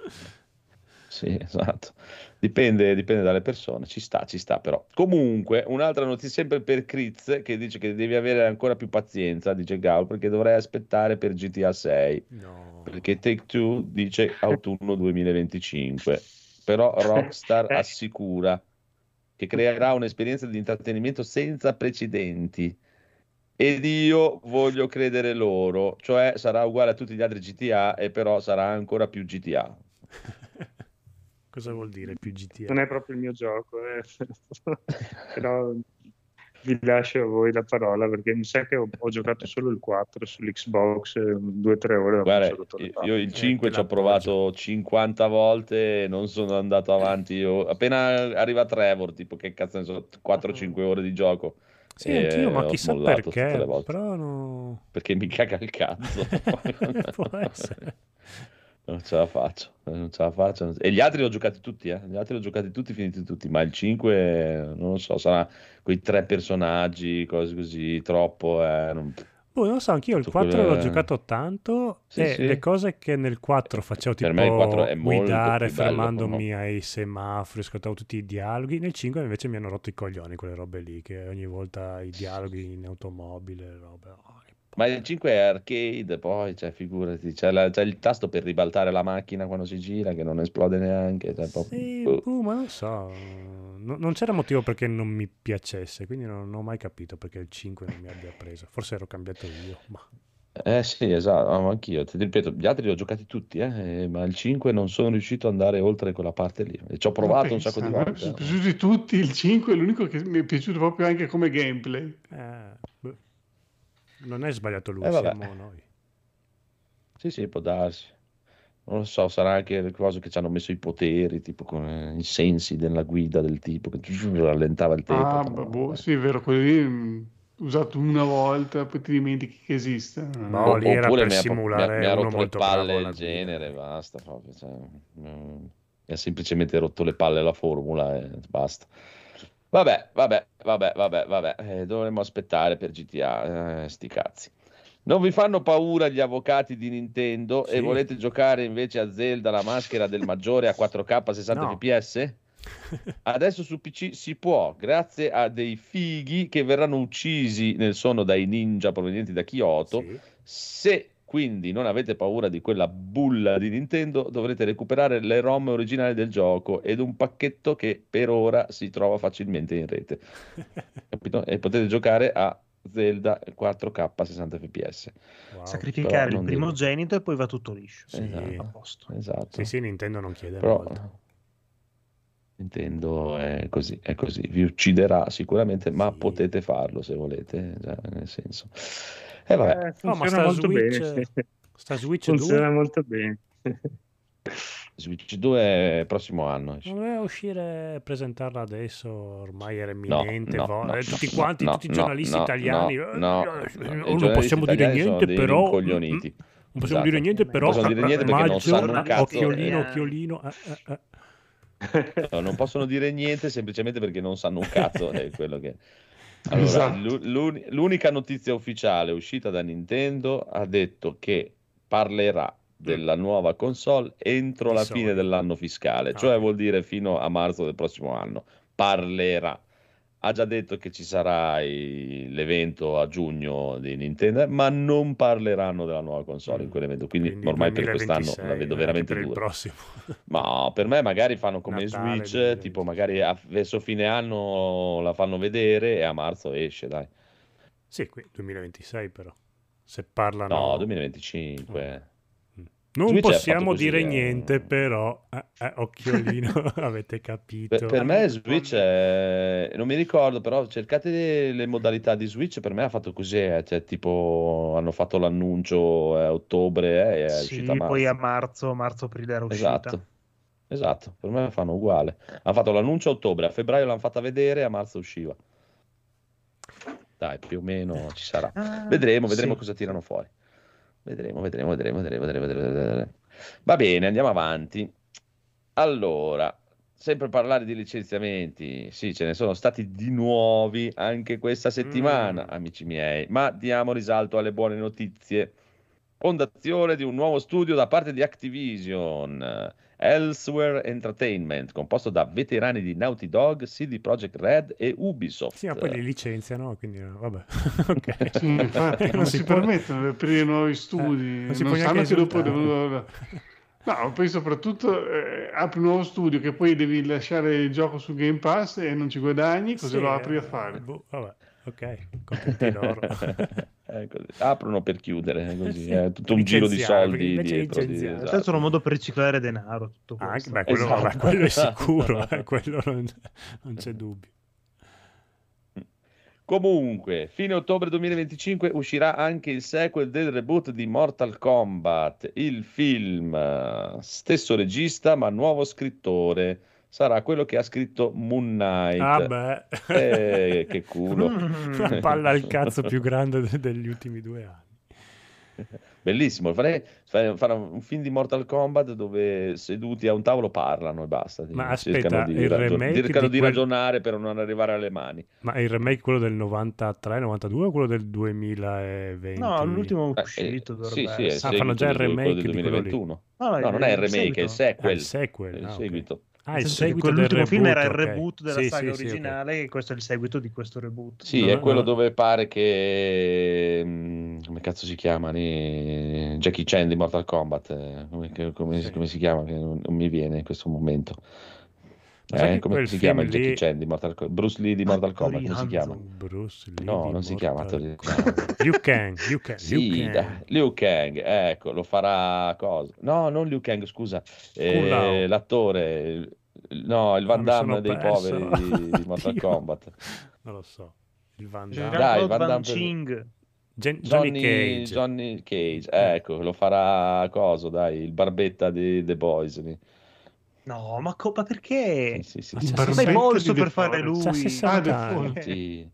Sì, esatto. Dipende, dipende dalle persone, ci sta, ci sta però. Comunque, un'altra notizia sempre per Critz che dice che devi avere ancora più pazienza, dice Gaul, perché dovrai aspettare per G T A sei, No. perché Take-Two dice autunno duemilaventicinque. Però Rockstar Eh, assicura che creerà un'esperienza di intrattenimento senza precedenti. Ed io voglio credere loro, cioè sarà uguale a tutti gli altri G T A, e però sarà ancora più G T A. Cosa vuol dire più G T A? non è proprio il mio gioco, eh. Però vi lascio a voi la parola, perché mi sa che ho, ho giocato solo il quattro sull'Xbox, eh, due o tre ore dopo mi Guarda, sono rotto le io palle. io il Eh, cinque te ci ho l'appoggio. provato cinquanta volte e non sono andato avanti. Io, appena arriva Trevor, tipo che cazzo ne so, quattro cinque ore di gioco, Sì, anch'io, e ma ho chissà smollato tutte perché, le volte. però no... Perché mi caga il cazzo. Può essere. Non ce la faccio, non ce la faccio. E gli altri li ho giocati tutti, eh. Gli altri li ho giocati tutti, finiti tutti, ma il cinque, non lo so, sarà quei tre personaggi, cose così, troppo, eh, non- Boh, non so, anch'io il tutto quattro l'ho quello... giocato tanto Sì, e le sì. cose che nel quattro facevo, Per me il quattro tipo è molto guidare più bello, fermandomi no? ai semafori, ascoltavo tutti i dialoghi, nel cinque invece mi hanno rotto i coglioni quelle robe lì, che ogni volta i dialoghi in automobile, robe... oh, che Ma il palle. cinque è arcade, poi, cioè, figurati, c'è, la- c'è il tasto per ribaltare la macchina quando si gira, che non esplode neanche, cioè, proprio... Sì, boh. boh, ma non so, no- non c'era motivo perché non mi piacesse, quindi non, non ho mai capito perché il cinque non mi abbia preso, forse ero cambiato io, ma... Eh sì, esatto, ma anch'io, ti ripeto, gli altri li ho giocati tutti, eh, eh, ma il cinque non sono riuscito ad andare oltre quella parte lì, e ci ho ma provato un sacco pensa, di a me volte. sono eh. piaciuti tutti, il cinque è l'unico che mi è piaciuto proprio anche come gameplay. Eh, boh. Non è sbagliato lui, Eh vabbè, siamo noi. sì sì, può darsi. Non lo so, sarà anche le cose che ci hanno messo i poteri, tipo con eh, i sensi della guida del tipo, che rallentava il tempo. Ah, però, boh, vabbè. sì, è vero, quello lì mh, usato una volta, poi ti dimentichi che esiste. Boh, O- lì era oppure per mi ha, pro- mi ha- simulare mi ha uno rotto le molto bravo palle alla il guida. genere, basta proprio. Cioè, mm, mi ha semplicemente rotto le palle la formula e basta. Vabbè, vabbè, vabbè, vabbè, vabbè. Eh, dovremmo aspettare per G T A, eh, sti cazzi. Non vi fanno paura gli avvocati di Nintendo e Sì. volete giocare invece a Zelda la maschera del maggiore a quattro K sessanta No. F P S? Adesso su P C si può, grazie a dei fighi che verranno uccisi nel sonno dai ninja provenienti da Kyoto, Sì. se quindi non avete paura di quella bulla di Nintendo, dovrete recuperare le ROM originali del gioco ed un pacchetto che per ora si trova facilmente in rete. Capito? E potete giocare a Zelda quattro K sessanta F P S. Wow. Sacrificare Però il non primogenito e poi va tutto liscio. Sì. Esatto. A posto. Esatto. Sì, sì, Nintendo non chiede Però molto. Nintendo è così, è così, vi ucciderà sicuramente, ma Sì. potete farlo se volete, già, nel senso. E vabbè, Eh, Oh, ma funziona sta molto Switch, bene. sta Switch Funziona due molto bene. Switch due è prossimo anno. esce. non doveva uscire e presentarla adesso, ormai era No, imminente. no, vo- no, eh, tutti no, quanti, no, tutti i no, giornalisti no, italiani, no, eh, no, eh, no. I non giornalisti possiamo dire italiani sono niente, dei però... rincoglioniti. Non possiamo Esatto. dire niente, Non però possono dire a- niente a perché non maggio, sanno un cazzo. occhiolino, Eh. occhiolino. eh, eh, eh. No, non possono dire niente semplicemente perché non sanno un cazzo, è quello che... Allora, Esatto. l'u- l'uni- l'unica notizia ufficiale uscita da Nintendo ha detto che parlerà della nuova console entro Di la Sony. fine dell'anno fiscale, Ah, cioè ok. vuol dire fino a marzo del prossimo anno. Parlerà. Ha già detto che ci sarà i- l'evento a giugno di Nintendo, ma non parleranno della nuova console in Mm. quell'evento, quindi, Quindi ormai per quest'anno duemilaventisei, la vedo anche veramente per il dura. prossimo. Ma per me magari fanno come Natale Switch, duemilaventi. tipo magari a- verso fine anno la fanno vedere e a marzo esce, dai. Sì, qui duemilaventisei però. Se No, parlano... duemilaventicinque. Non Switch è possiamo fatto così, dire eh. niente, però, eh, eh, occhiolino, avete capito. Per, per me Switch è... non mi ricordo, però cercate le, le modalità di Switch, per me ha fatto così, eh, cioè tipo hanno fatto l'annuncio a ottobre eh, e è uscita a Sì, poi a marzo. marzo, marzo-aprile era uscita. Esatto, esatto, per me fanno uguale. Hanno fatto l'annuncio a ottobre, a febbraio l'hanno fatta vedere, a marzo usciva. Dai, più o meno ci sarà. Ah, Vedremo, vedremo sì. cosa tirano fuori. Vedremo, vedremo, vedremo, vedremo, vedremo, vedremo, vedremo. Va bene, andiamo avanti. Allora, sempre parlare di licenziamenti. Sì, ce ne sono stati di nuovi anche questa settimana, Mm. amici miei. Ma diamo risalto alle buone notizie. Fondazione di un nuovo studio da parte di Activision, Elsewhere Entertainment, composto da veterani di Naughty Dog, C D Projekt Red e Ubisoft. Sì, ma poi li licenziano, quindi no, vabbè. Ok. Sì, infatti, non si può- permettono di aprire nuovi studi, Eh, non non, si può sanno neanche che dopo esultare. devono... No, poi soprattutto eh, apri un nuovo studio che poi devi lasciare il gioco su Game Pass e non ci guadagni, cosa Sì, lo apri a eh, fare? boh, vabbè, ok, contenti loro. È così. Aprono per chiudere, è così, è tutto un giro di Licenziare, soldi quindi invece dietro. Di, licenziare. Questo è esatto. un modo per riciclare denaro, tutto Ah, anche, questo. beh, quello, Esatto. vabbè, quello è sicuro, Esatto. eh, quello non, non c'è dubbio. Comunque, fine ottobre duemilaventicinque uscirà anche il sequel del reboot di Mortal Kombat, il film, eh, stesso regista ma nuovo scrittore, sarà quello che ha scritto Moon Knight. Ah beh, Eh, che culo. la palla al cazzo più grande de- degli ultimi due anni. Bellissimo, farei, farei- fare un film di Mortal Kombat dove seduti a un tavolo parlano e basta. Ma cercano aspetta, di, il ragion- remake cercano di di quel- ragionare per non arrivare alle mani. Ma il remake quello del novantatré novantadue o quello del duemilaventi? No, l'ultimo Eh, uscito eh, dovrebbe sì, sì, è il essere. Ah, fanno già il seguito del- quello remake del di quello lì. duemilaventuno. No, No, non è il remake, è il seguito. Ah, sequel. il sequel. È il ah, ok. seguito. Ah, Nel il senso che seguito del quell'ultimo film era il ok. reboot della Sì, saga sì, sì, ok. originale e questo è il seguito di questo reboot. Sì, No, è no, quello no. dove pare che... mm, come cazzo si chiama lì? Jackie Chan di Mortal Kombat. eh, Come, che- come- Sì. come si chiama? Che non, non mi viene in questo momento. Ma sai Eh, che come quel si chiama il film Jackie lì- Chan di Mortal Kombat? Bruce Lee di Mortal Kombat, come si Hattori chiama? Hanzo. Bruce Lee No, di non si chiama Mortal Hattori Kombat. Liu Kang, Liu Kang, Sì, Liu dai, Kang. Liu Kang, ecco, lo farà cosa? No, non Liu Kang, scusa, Kung Lao. eh, l'attore, il- no, il Ah, Van mi Damme sono dei perso. poveri di, di Mortal Oddio. Kombat. Non lo so. Il Van Damme. Dai, Jean-Claude Van Van Damme- Ching. Gen- Johnny Johnny, Cage. Johnny Cage, Eh. ecco, lo farà coso, dai, il barbetta di The Boys. lì. No, ma, co- ma perché? Sì, sì, sì, Ma sì, c'è sì, Ma Barbetta sei sì. polso di per The fare Forest. C'ha lui. sessanta Ah, The anni. Forest. Sì.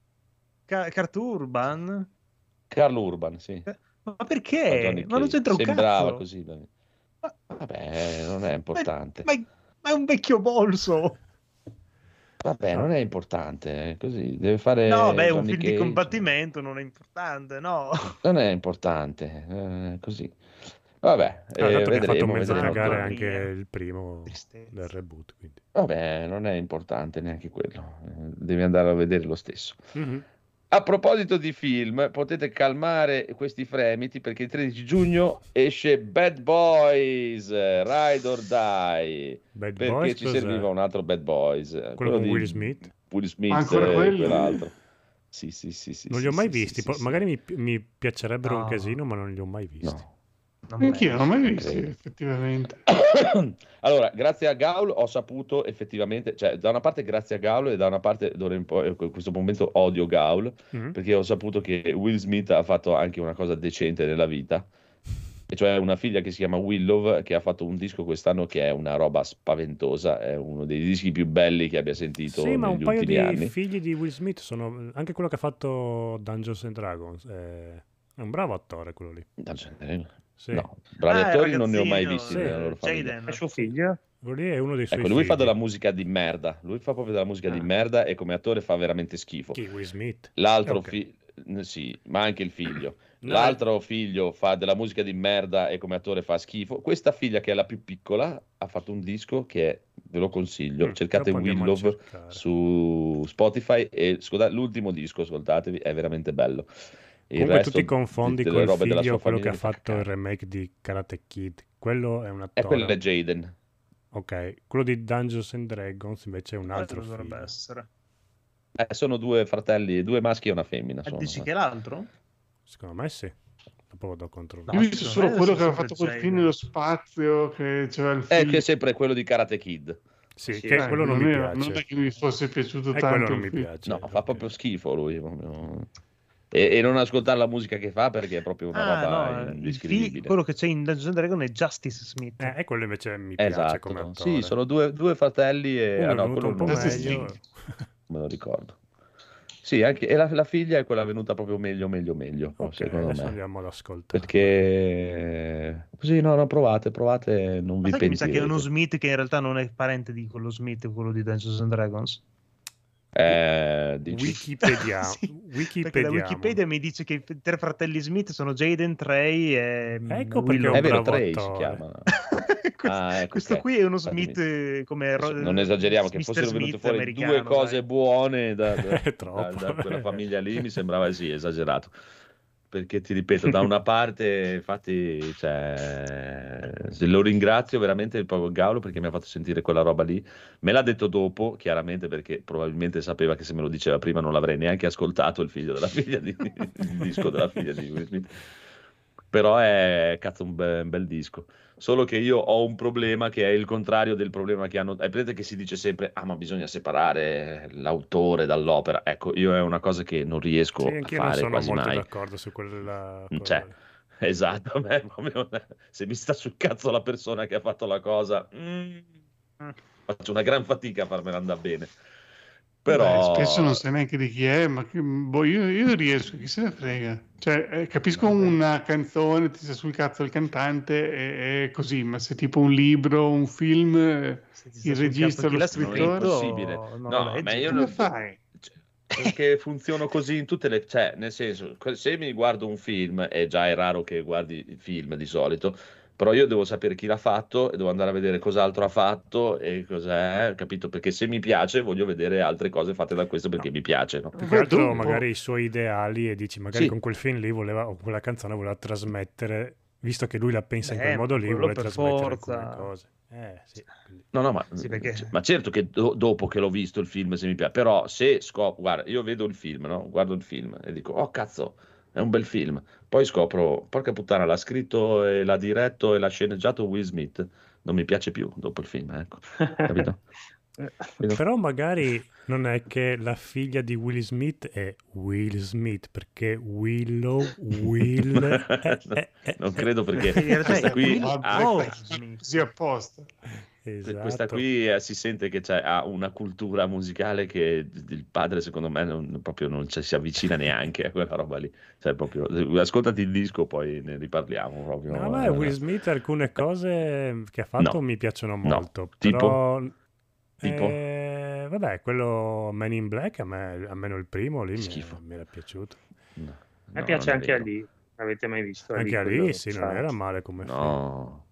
Ca- Carturban? Carl Urban, sì. Ma Fa perché? Johnny Ma non Cage. c'entra un Sembrava cazzo. così. dai. Ma- Vabbè, non è importante. Ma, ma è un vecchio bolso. Vabbè, non è importante, è così, deve fare No, beh, un Johnny film di Cage. combattimento non è importante, no. Non è importante, eh, così. Vabbè, Ah, eh, tanto mi ha fatto vedremo, mezzo vedremo. cagare Mamma anche mia. il primo Tristezza. del reboot. Quindi. Vabbè, non è importante neanche quello, eh, devi andare a vedere lo stesso. Mhm. A proposito di film, potete calmare questi fremiti perché il tredici giugno esce Bad Boys, Ride or Die, Bad perché Boys ci cos'è? serviva un altro Bad Boys. Quello, quello con di Will Smith? Will Smith Ma ancora e quello? quell'altro. Sì, sì, sì, sì. Non li sì, ho mai sì, visti, sì, po- sì, magari mi, mi piacerebbero un No. casino, ma non li ho mai visti. No. Non Anch'io non ho mai non visti, credo. effettivamente. Allora, grazie a Gaul ho saputo effettivamente, cioè da una parte grazie a Gaul e da una parte d'ora in poi, in questo momento odio Gaul, Mm. perché ho saputo che Will Smith ha fatto anche una cosa decente nella vita, e cioè una figlia che si chiama Willow, che ha fatto un disco quest'anno che è una roba spaventosa, è uno dei dischi più belli che abbia sentito Sì, ma un negli paio ultimi di anni. figli di Will Smith sono anche quello che ha fatto Dungeons and Dragons. È, è un bravo attore quello lì. Sì. No, bravi Ah, il attori non ne ho mai ragazzino, visti sì, nella loro famiglia. Jaden. È suo figlio? Quello lì è uno dei suoi Ecco, lui figli. fa della musica di merda, lui fa proprio della musica di Ah. merda e come attore fa veramente schifo. Chi? Will Smith? L'altro Ok. figlio, sì, ma anche il figlio. No, L'altro figlio fa della musica di merda e come attore fa schifo. Questa figlia, che è la più piccola, ha fatto un disco che è, ve lo consiglio. Mm, Cercate dopo andiamo a Willow cercare. su Spotify e ascoltate l'ultimo disco, ascoltatevi, è veramente bello. Il Comunque resto tu ti confondi di- delle col robe della figlio, sua quello famiglia che ha mi fa fatto il cagare. remake di Karate Kid. Quello è un E quello è attore. Jaden. Ok, quello di Dungeons and Dragons invece è un altro Altro dovrebbe figlio. essere. Eh, sono due fratelli, due maschi e una femmina. Ah, Sono, dici eh. che è l'altro? Secondo me sì. Dopo vado a controllare. Io ho visto solo secondo me quello che sono aveva fatto sempre quel film Jaden. nello spazio, che c'era il Eh, film. che è sempre quello di Karate Kid. Sì, Sì, che Eh, quello non mi era- piace. non è che mi fosse piaciuto Eh, tanto quello non il mi film. piace. No, fa ok. proprio schifo lui. proprio. E, e non ascoltare la musica che fa perché è proprio una Ah, roba no, il indescrivibile. figlio, quello che c'è in Dungeons and Dragons è Justice Smith. Eh, e quello invece mi piace come Esatto, attore. sì, sono due, due fratelli e Uno ah, è no, venuto quello un po' non Justice meglio. League. me lo ricordo. Sì, anche, e la, la figlia è quella venuta proprio meglio, meglio, meglio, Ok, secondo adesso me. andiamo ad ascoltare. Perché così, no, no, provate, provate, non Ma vi sai che mi sa che è pentirete. uno Smith che in realtà non è parente di quello Smith, quello di Dungeons and Dragons? Eh, dici? Wikipedia. Sì, perché da Wikipediamo. Wikipedia mi dice che i tre fratelli Smith sono Jaden, Trey e mm, Ecco perché Willow. è È un vero, bravo Trey si attore. chiama. questo Ah, ecco, questo ok. qui è uno Fatemi- Smith eh, come Ro- Non esageriamo, che mister fossero venute Smith fuori americano, due cose dai. buone da, da- È troppo. da- da quella famiglia lì, mi sembrava sì, esagerato. Perché ti ripeto, da una parte, infatti, cioè, se lo ringrazio veramente il povero Gaulo perché mi ha fatto sentire quella roba lì. Me l'ha detto dopo, chiaramente, perché probabilmente sapeva che se me lo diceva prima non l'avrei neanche ascoltato il figlio della figlia di, il disco della figlia di Will Smith. Però è cazzo un bel, un bel disco. Solo che io ho un problema che è il contrario del problema che hanno. Hai presente che si dice sempre: ah, ma bisogna separare l'autore dall'opera. Ecco, io è una cosa che non riesco Sì, a anch'io non fare sono quasi molto mai. d'accordo su quella cosa Cioè, lì. esatto, a me proprio- se mi sta sul cazzo la persona che ha fatto la cosa, mm, faccio una gran fatica a farmela andare bene. Però Beh, spesso non sai neanche di chi è, ma che- boh, io, io riesco, chi se ne frega. Cioè, eh, capisco una canzone, ti sta sul cazzo il cantante e, e così, ma se tipo un libro, un film, eh, Se ti sta il sul regista, cazzo chi lo l'ha non è scrittore, scritto, impossibile. non No, lo ma leggi. io come non- fai? Cioè, perché funziono così in tutte le... Cioè, nel senso, que- se mi guardo un film, e già è raro che guardi il film di solito, però io devo sapere chi l'ha fatto e devo andare a vedere cos'altro ha fatto e cos'è, capito? Perché se mi piace voglio vedere altre cose fatte da questo perché mi piace, no? Più che Poi altro dopo- magari i suoi ideali e dici magari Sì. con quel film lì voleva, o quella canzone voleva trasmettere, visto che lui la pensa in Beh, quel modo ma lì, quello vuole per trasmettere forza. alcune cose. Eh, sì. quindi- No, no, ma, Sì, perché- ma certo che do- dopo che l'ho visto il film, se mi piace, però se scopro, guarda, io vedo il film, no? Guardo il film e dico, oh cazzo, è un bel film. Poi scopro, porca puttana, l'ha scritto e l'ha diretto e l'ha sceneggiato Will Smith. Non mi piace più dopo il film, ecco. Capito? Capito? Però magari non è che la figlia di Will Smith è Will Smith, perché Willow, Will... eh, eh, eh, Non eh, credo perché In realtà questa è qui Will ha- Bow Ah, Smith. così apposta. esatto. Questa qui eh, si sente che c'è, ha una cultura musicale che il padre, secondo me, non, proprio non ci si avvicina neanche a quella roba lì. Cioè, proprio, ascoltati il disco, poi ne riparliamo. Proprio, No, ma eh. Will Smith alcune cose che ha fatto No. mi piacciono No. molto, Tipo? però... Tipo? eh, vabbè, quello Man in Black, a me, almeno il primo lì mi, Schifo. mi era piaciuto. No, A no, me piace non è anche vero. Ali. Avete mai visto Anche a quello lì, sì, non fa- era male come film. No.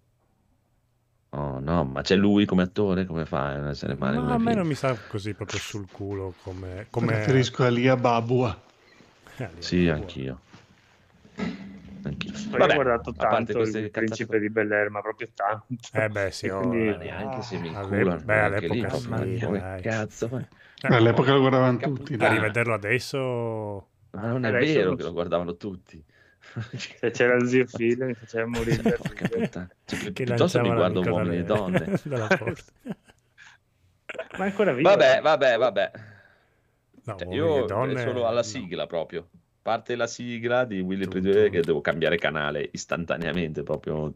Oh, no, ma c'è lui come attore, come fa a non essere male Ma come a me film? non mi sa così proprio sul culo come... come... Preferisco Alia Babua. Eh, lì Sì, è anch'io. Anch'io. Poi Vabbè, ho guardato a parte tanto queste il cazzate Principe di Bel-Air, ma proprio tanto. buono. Eh beh, sì, E oh, quindi Ma neanche se mi all'epoca, inculano, beh, anche lì all'epoca proprio, sì, ma come dai. cazzo, ma, Eh, All'epoca lo guardavano porca tutti, a puttana. dai. rivederlo adesso, Ma non è Adesso vero non che so. lo guardavano tutti. Se c'era il zio Phil mi faceva morire da Porca ridere. puttana. Cioè, pi- che piuttosto mi lanciava guardo l'amico Uomini e dalle- Donne. dalla porta. Ma è ancora vivo? Vabbè, vabbè, vabbè. No, Cioè, Uomini e io Donne, è solo alla no. sigla proprio. Parte la sigla di Willy Tum, Prigionieri tum. che devo cambiare canale istantaneamente proprio.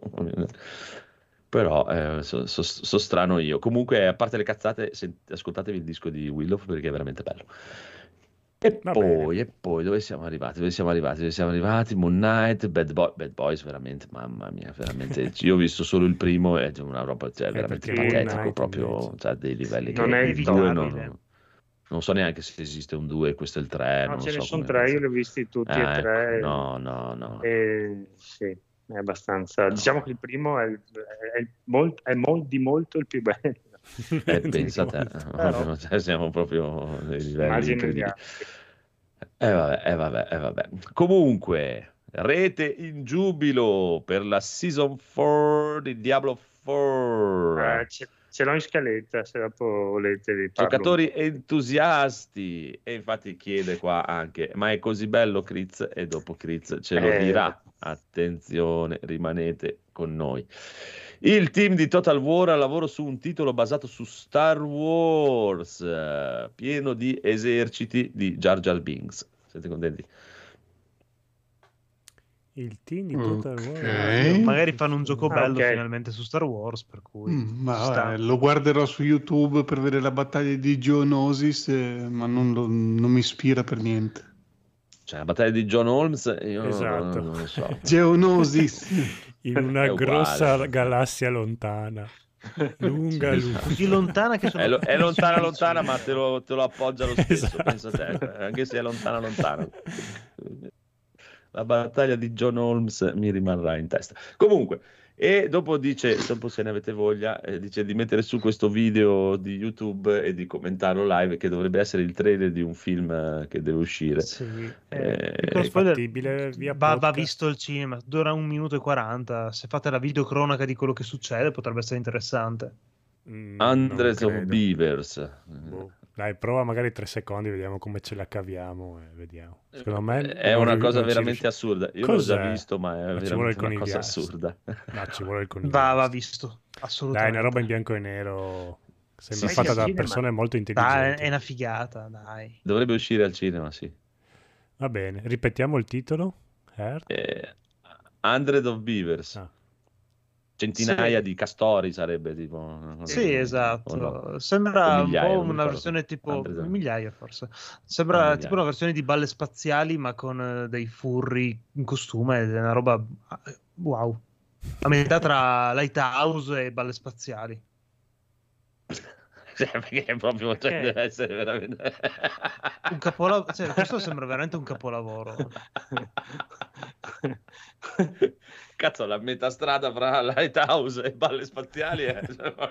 Però eh, so, so- so strano io. Comunque, a parte le cazzate, se- ascoltatevi il disco di Willow perché è veramente bello. E Va poi, bene. e poi, dove siamo arrivati? Dove siamo arrivati? Dove siamo arrivati? Moon Knight, Bad, Boy- Bad Boys, veramente, mamma mia, veramente. Io ho visto solo il primo e c'è una roba, cioè, Eh, veramente perché Moon patetico, Knight proprio, invece. cioè, dei livelli Non che è il due non, evitabile. non so neanche se esiste un due, questo è il tre, No, non ce lo ne so sono come tre, cazzo. io li ho visti tutti e Ah, ecco, tre. no, no, no. E sì, è abbastanza. Diciamo che il primo è, il- è, il molt- è mol- di molto il più bello. E pensa a te, Però- cioè, siamo proprio a dei livelli Immagino gli incredibili. altri. E vabbè, e vabbè, e vabbè. Comunque, rete in giubilo per la Season quattro di Diablo quattro. Eh, ce, ce l'ho in scaletta, se dopo volete vi parlo. Giocatori entusiasti. E infatti chiede qua anche, ma è così bello Kriz? E dopo Kriz ce lo Eh. dirà. Attenzione, rimanete con noi. Il team di Total War ha lavoro su un titolo basato su Star Wars, eh, pieno di eserciti di Jar Jar Binks. Siete contenti? Il team di Total Ok. War. Magari fanno un gioco Ah, bello ok. finalmente su Star Wars, per cui Mm, ma ci sta. vabbè, lo guarderò su YouTube per vedere la battaglia di Geonosis, eh, ma non, lo- non mi ispira per niente. Cioè, la battaglia di John Holmes, io Esatto. non, non lo so. Geonosis. In una È uguale. grossa galassia lontana. Lunga, Sì, lunga. esatto. Così lontana che sono È, lo- è lontana pochissimi lontana, ma te lo, te lo appoggia lo stesso, Esatto. pensa te, anche se è lontana lontana. La battaglia di John Holmes mi rimarrà in testa. Comunque, e dopo dice, dopo se ne avete voglia, eh, dice di mettere su questo video di YouTube e di commentarlo live, che dovrebbe essere il trailer di un film eh, che deve uscire. Sì, Eh, eh, piccolo È spoiler, fattibile via va, va podcast? visto il cinema, dura un minuto e quaranta. Se fate la videocronaca di quello che succede potrebbe essere interessante. Mm, Hundreds non of credo. Beavers. Boh. Dai, prova magari tre secondi, vediamo come ce la caviamo e vediamo. Secondo me È non una ri- cosa non ci veramente riusci- assurda. Io l'ho già Cos'è? visto, ma è Ma ci vuole il veramente una cosa conigliastro. assurda. No, ci vuole il coniglio. Va, va visto, Dai, assolutamente. una roba in bianco e nero. Sembra Sì, fatta sì, da sì, persone molto Dai, intelligenti. è una figata, dai. Dovrebbe uscire al cinema, sì. Va bene, ripetiamo il titolo. Er? Eh, Hundred of Beavers. Ah. Centinaia Sì. di castori sarebbe tipo. una cosa Sì, così, esatto. o no? Sembra O un migliaia, po' non mi una ricordo. versione tipo Hundred of- migliaia forse. Sembra Ah, migliaia. tipo una versione di Balle Spaziali, ma con eh, dei furri in costume, ed è una roba eh, wow. A metà tra Lighthouse e Balle Spaziali. Cioè, perché è proprio, cioè, Perché? deve essere veramente. Un capolavoro, cioè, questo sembra veramente un capolavoro. Cazzo, la metà strada fra Lighthouse e Balle Spaziali è.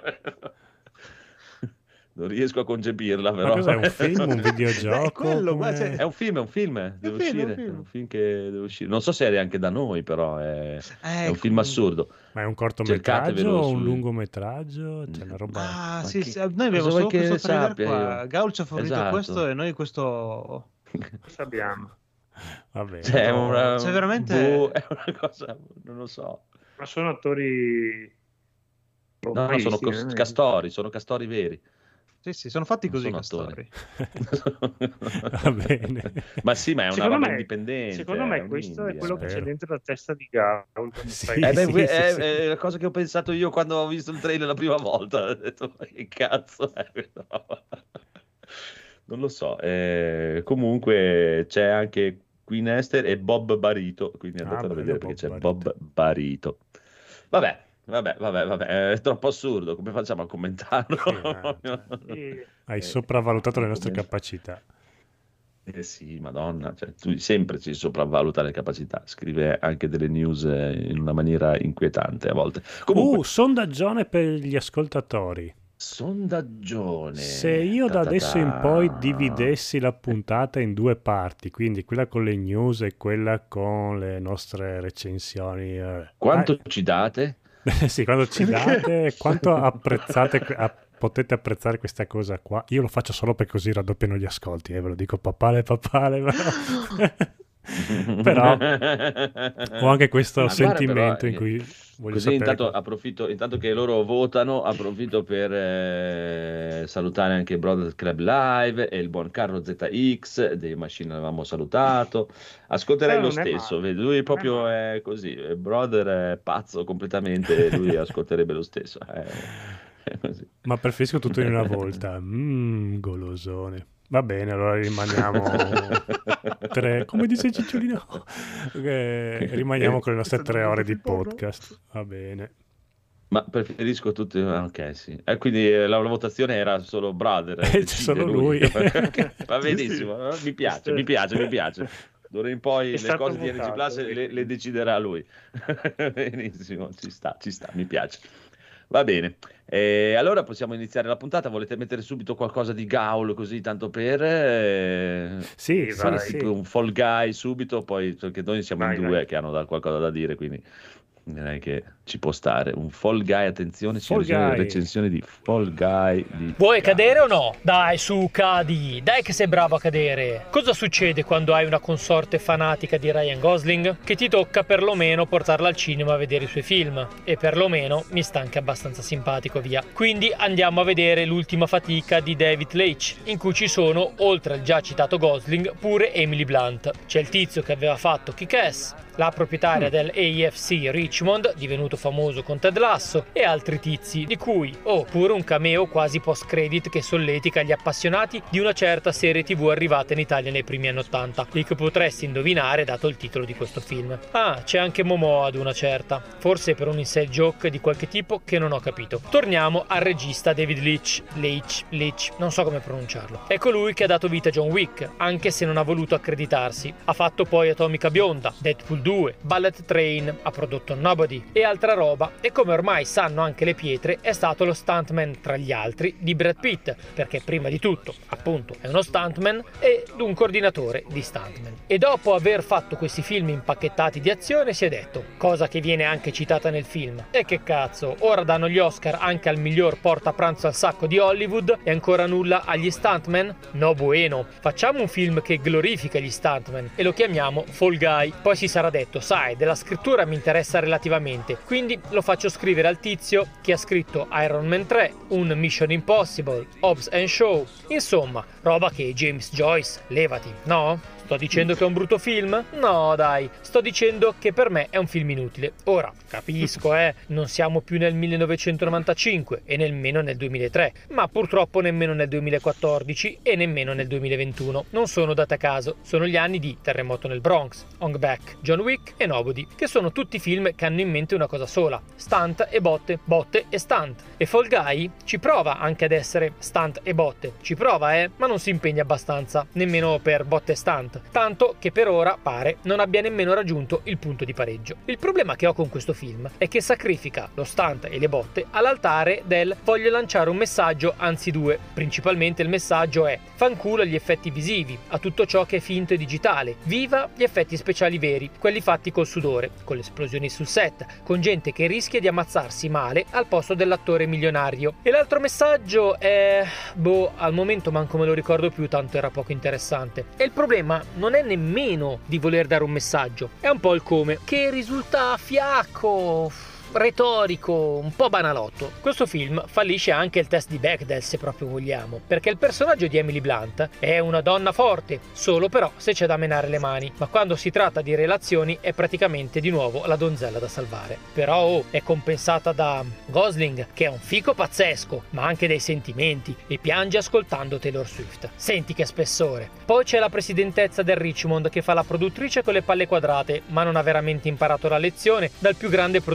Non riesco a concepirla, Ma però. cos'è, un film, un videogioco? Beh, quello, Come- ma c'è- È un film, è un film, eh, deve un film, è un uscire. film. È un film che deve uscire. Non so se è anche da noi, però è, è un Ecco. film assurdo. Ma è un cortometraggio Cercatevelo o un su- lungometraggio? C'è una roba... Ah, Ma sì, chi- sì, noi cosa abbiamo vuoi solo che questo ne trailer sappia qua. io? Gaul ci ha fornito Esatto. questo e noi questo. Sappiamo. Va bene. Cioè, è No, una, cioè, veramente- boh, è una cosa, non lo so. Ma sono attori. No, no, mai sono visti, cos- eh? castori, sono castori veri. Sì, sì, sono fatti Non così i sono castori. Va bene. Ma sì, ma è una Secondo roba me- indipendente. Secondo è me un questo è indie, quello eh. che c'è Spero. dentro la testa di Gaul. quando Sì. fai- Eh beh, Sì, que- sì, è, sì. è la cosa che ho pensato io quando ho visto il trailer la prima volta. Ho detto, ma che cazzo è questa roba? Non lo so. eh, comunque c'è anche Queen Esther e Bob Barito, quindi Ah, andatelo a bello, vedere Bob perché c'è Barito. Bob Barito. Vabbè, vabbè, vabbè, vabbè, è troppo assurdo, come facciamo a commentarlo? Sì, ma- Sì. Hai Eh, sopravvalutato le come- nostre capacità. Eh sì, Madonna, cioè, tu sempre ci sopravvaluta le capacità, scrive anche delle news eh, in una maniera inquietante a volte. Comunque, Uh, sondaggione per gli ascoltatori. Sondaggione. Se io da Ta ta adesso ta. in poi dividessi la puntata in due parti, quindi quella con le news e quella con le nostre recensioni, eh, Quanto ci date? ah, sì, quando ci date, quanto apprezzate, a- potete apprezzare questa cosa qua? Io lo faccio solo perché così raddoppiano gli ascolti, eh, ve lo dico papale papale, però, però ho anche questo Ma guarda, sentimento però, in eh, cui voglio Così sapere intanto co- approfitto, intanto che loro votano, approfitto per eh, salutare anche Brothers Club Live e il buon Carlo Z X, dei Machine l'avevamo salutato. Ascolterei Eh, lo non è stesso, male, vedi, lui non è proprio male. è così, eh, Brother è pazzo completamente, lui ascolterebbe lo stesso. eh, è così. ma preferisco tutto in una volta. Mmm, golosone. Va bene, allora rimaniamo tre, come dice Cicciolino, Eh, rimaniamo con le nostre tre ore di podcast. Va bene. Ma preferisco tutte. ah, Ok, sì. E quindi eh, la, la votazione era solo Brother. eh, C'è decide solo lui. Va benissimo, eh, mi piace, mi piace, mi piace. D'ora in poi È le stato cose di N G votato, Plus le, quindi. le deciderà lui. Benissimo, ci sta, ci sta, mi piace. Va bene. Eh, allora possiamo iniziare la puntata. Volete mettere subito qualcosa di Gaul così tanto per eh, Sì, Sì, fare vai. sì, tipo sì. un Fall Guy subito, poi perché noi siamo Vai, in due vai. che hanno da- qualcosa da dire, quindi direi che ci può stare. Un Fall Guy, attenzione, ci Fall sono Guy. recensioni di Fall Guy di Vuoi Gaul. cadere o no? Dai, su, cadi. Dai che sei bravo a cadere. Cosa succede quando hai una consorte fanatica di Ryan Gosling? Che ti tocca perlomeno portarla al cinema a vedere i suoi film. E perlomeno mi sta anche abbastanza simpatico, via. Quindi andiamo a vedere l'ultima fatica di David Leitch, in cui ci sono, oltre al già citato Gosling, pure Emily Blunt. C'è il tizio che aveva fatto Kick-Ass, la proprietaria del A F C Richmond, divenuto famoso con Ted Lasso, e altri tizi, di cui, oh, pure un cameo quasi post-credit che solletica gli appassionati di una certa serie tv arrivata in Italia nei primi anni ottanta, e che potresti indovinare dato il titolo di questo film. Ah, c'è anche Momoa ad una certa, forse per un inside joke di qualche tipo che non ho capito. Torniamo al regista David Leitch, Leitch, Leitch, non so come pronunciarlo. È colui che ha dato vita a John Wick, anche se non ha voluto accreditarsi. Ha fatto poi Atomica Bionda, Deadpool due, Bullet Train, ha prodotto Nobody e altra roba, e come ormai sanno anche le pietre è stato lo stuntman tra gli altri di Brad Pitt, perché prima di tutto appunto è uno stuntman ed un coordinatore di stuntman. E dopo aver fatto questi film impacchettati di azione si è detto, cosa che viene anche citata nel film, e che cazzo, ora danno gli Oscar anche al miglior portapranzo al sacco di Hollywood e ancora nulla agli stuntman? No bueno, facciamo un film che glorifica gli stuntman e lo chiamiamo Fall Guy. Poi si sarà detto, sai, della scrittura mi interessa relativamente, quindi lo faccio scrivere al tizio che ha scritto Iron Man tre, un Mission Impossible, Hobbs and Shaw, insomma, roba che James Joyce, levati, no? Sto dicendo che è un brutto film? No, dai, sto dicendo che per me è un film inutile. Ora, capisco, eh, non siamo più nel millenovecentonovantacinque e nemmeno nel duemilatré, ma purtroppo nemmeno nel duemilaquattordici e nemmeno nel duemilaventuno. Non sono date a caso, sono gli anni di Terremoto nel Bronx, Hong Back, John Wick e Nobody, che sono tutti film che hanno in mente una cosa sola, stunt e botte, botte e stunt. E Fall Guy ci prova anche ad essere stunt e botte, ci prova, eh, ma non si impegna abbastanza, nemmeno per botte e stunt. Tanto che per ora pare non abbia nemmeno raggiunto il punto di pareggio. Il problema che ho con questo film è che sacrifica lo stunt e le botte all'altare del voglio lanciare un messaggio, anzi due. Principalmente il messaggio è fanculo agli effetti visivi, a tutto ciò che è finto e digitale, viva gli effetti speciali veri, quelli fatti col sudore, con le esplosioni sul set, con gente che rischia di ammazzarsi male al posto dell'attore milionario. E l'altro messaggio è boh, al momento manco me lo ricordo più, tanto era poco interessante. E il problema non è nemmeno di voler dare un messaggio, è un po' il come, che risulta fiacco, retorico, un po' banalotto. Questo film fallisce anche il test di Bechdel, se proprio vogliamo, perché il personaggio di Emily Blunt è una donna forte, solo però se c'è da menare le mani, ma quando si tratta di relazioni è praticamente di nuovo la donzella da salvare. Però oh, è compensata da Gosling, che è un fico pazzesco, ma anche dei sentimenti, e piange ascoltando Taylor Swift. Senti che spessore. Poi c'è la presidentessa del Richmond che fa la produttrice con le palle quadrate, ma non ha veramente imparato la lezione dal più grande produttore di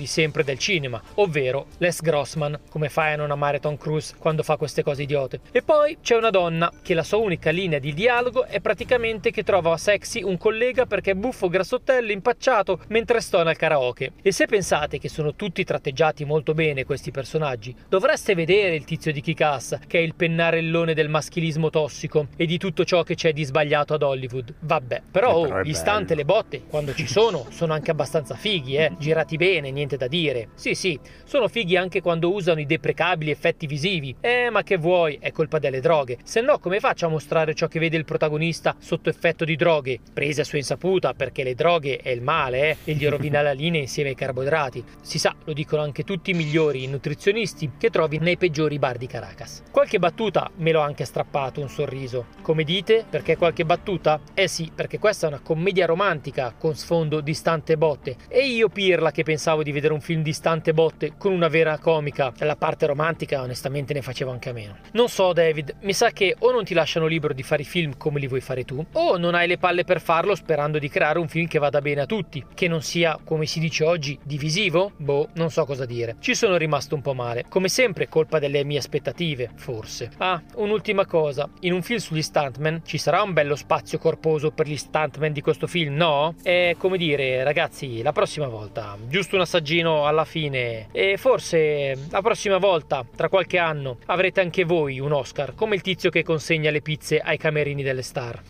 sempre del cinema, ovvero Les Grossman. Come fai a non amare Tom Cruise quando fa queste cose idiote? E poi c'è una donna che la sua unica linea di dialogo è praticamente che trova sexy un collega perché è buffo, grassottello, impacciato mentre stona al karaoke. E se pensate che sono tutti tratteggiati molto bene questi personaggi, dovreste vedere il tizio di Kick-Ass, che è il pennarellone del maschilismo tossico e di tutto ciò che c'è di sbagliato ad Hollywood. Vabbè, però, Eh, però oh, è gli stunt e bello. le botte, quando ci sono, sono anche abbastanza fighi, eh. Girati bene, niente da dire. Sì, sì, sono fighi anche quando usano i deprecabili effetti visivi. Eh, ma che vuoi, è colpa delle droghe. Se no, come faccio a mostrare ciò che vede il protagonista sotto effetto di droghe? Prese a sua insaputa, perché le droghe è il male, eh, e gli rovina la linea insieme ai carboidrati. Si sa, lo dicono anche tutti i migliori nutrizionisti che trovi nei peggiori bar di Caracas. Qualche battuta me l'ho anche strappato un sorriso. Come dite? Perché qualche battuta? Eh sì, perché questa è una commedia romantica con sfondo di stunt e botte. E io pirla che pensavo di vedere un film di stunt e botte con una vera comica. La parte romantica onestamente ne facevo anche a meno. Non so, David, mi sa che o non ti lasciano libero di fare i film come li vuoi fare tu, o non hai le palle per farlo sperando di creare un film che vada bene a tutti, che non sia, come si dice oggi, divisivo? Boh, non so cosa dire. Ci sono rimasto un po' male. Come sempre colpa delle mie aspettative, forse. Ah, un'ultima cosa. In un film sugli stuntman ci sarà un bello spazio corposo per gli stuntman di questo film, no? È come dire, ragazzi, la prossima volta, giusto un assaggino alla fine, e forse la prossima volta, tra qualche anno, avrete anche voi un Oscar, come il tizio che consegna le pizze ai camerini delle star.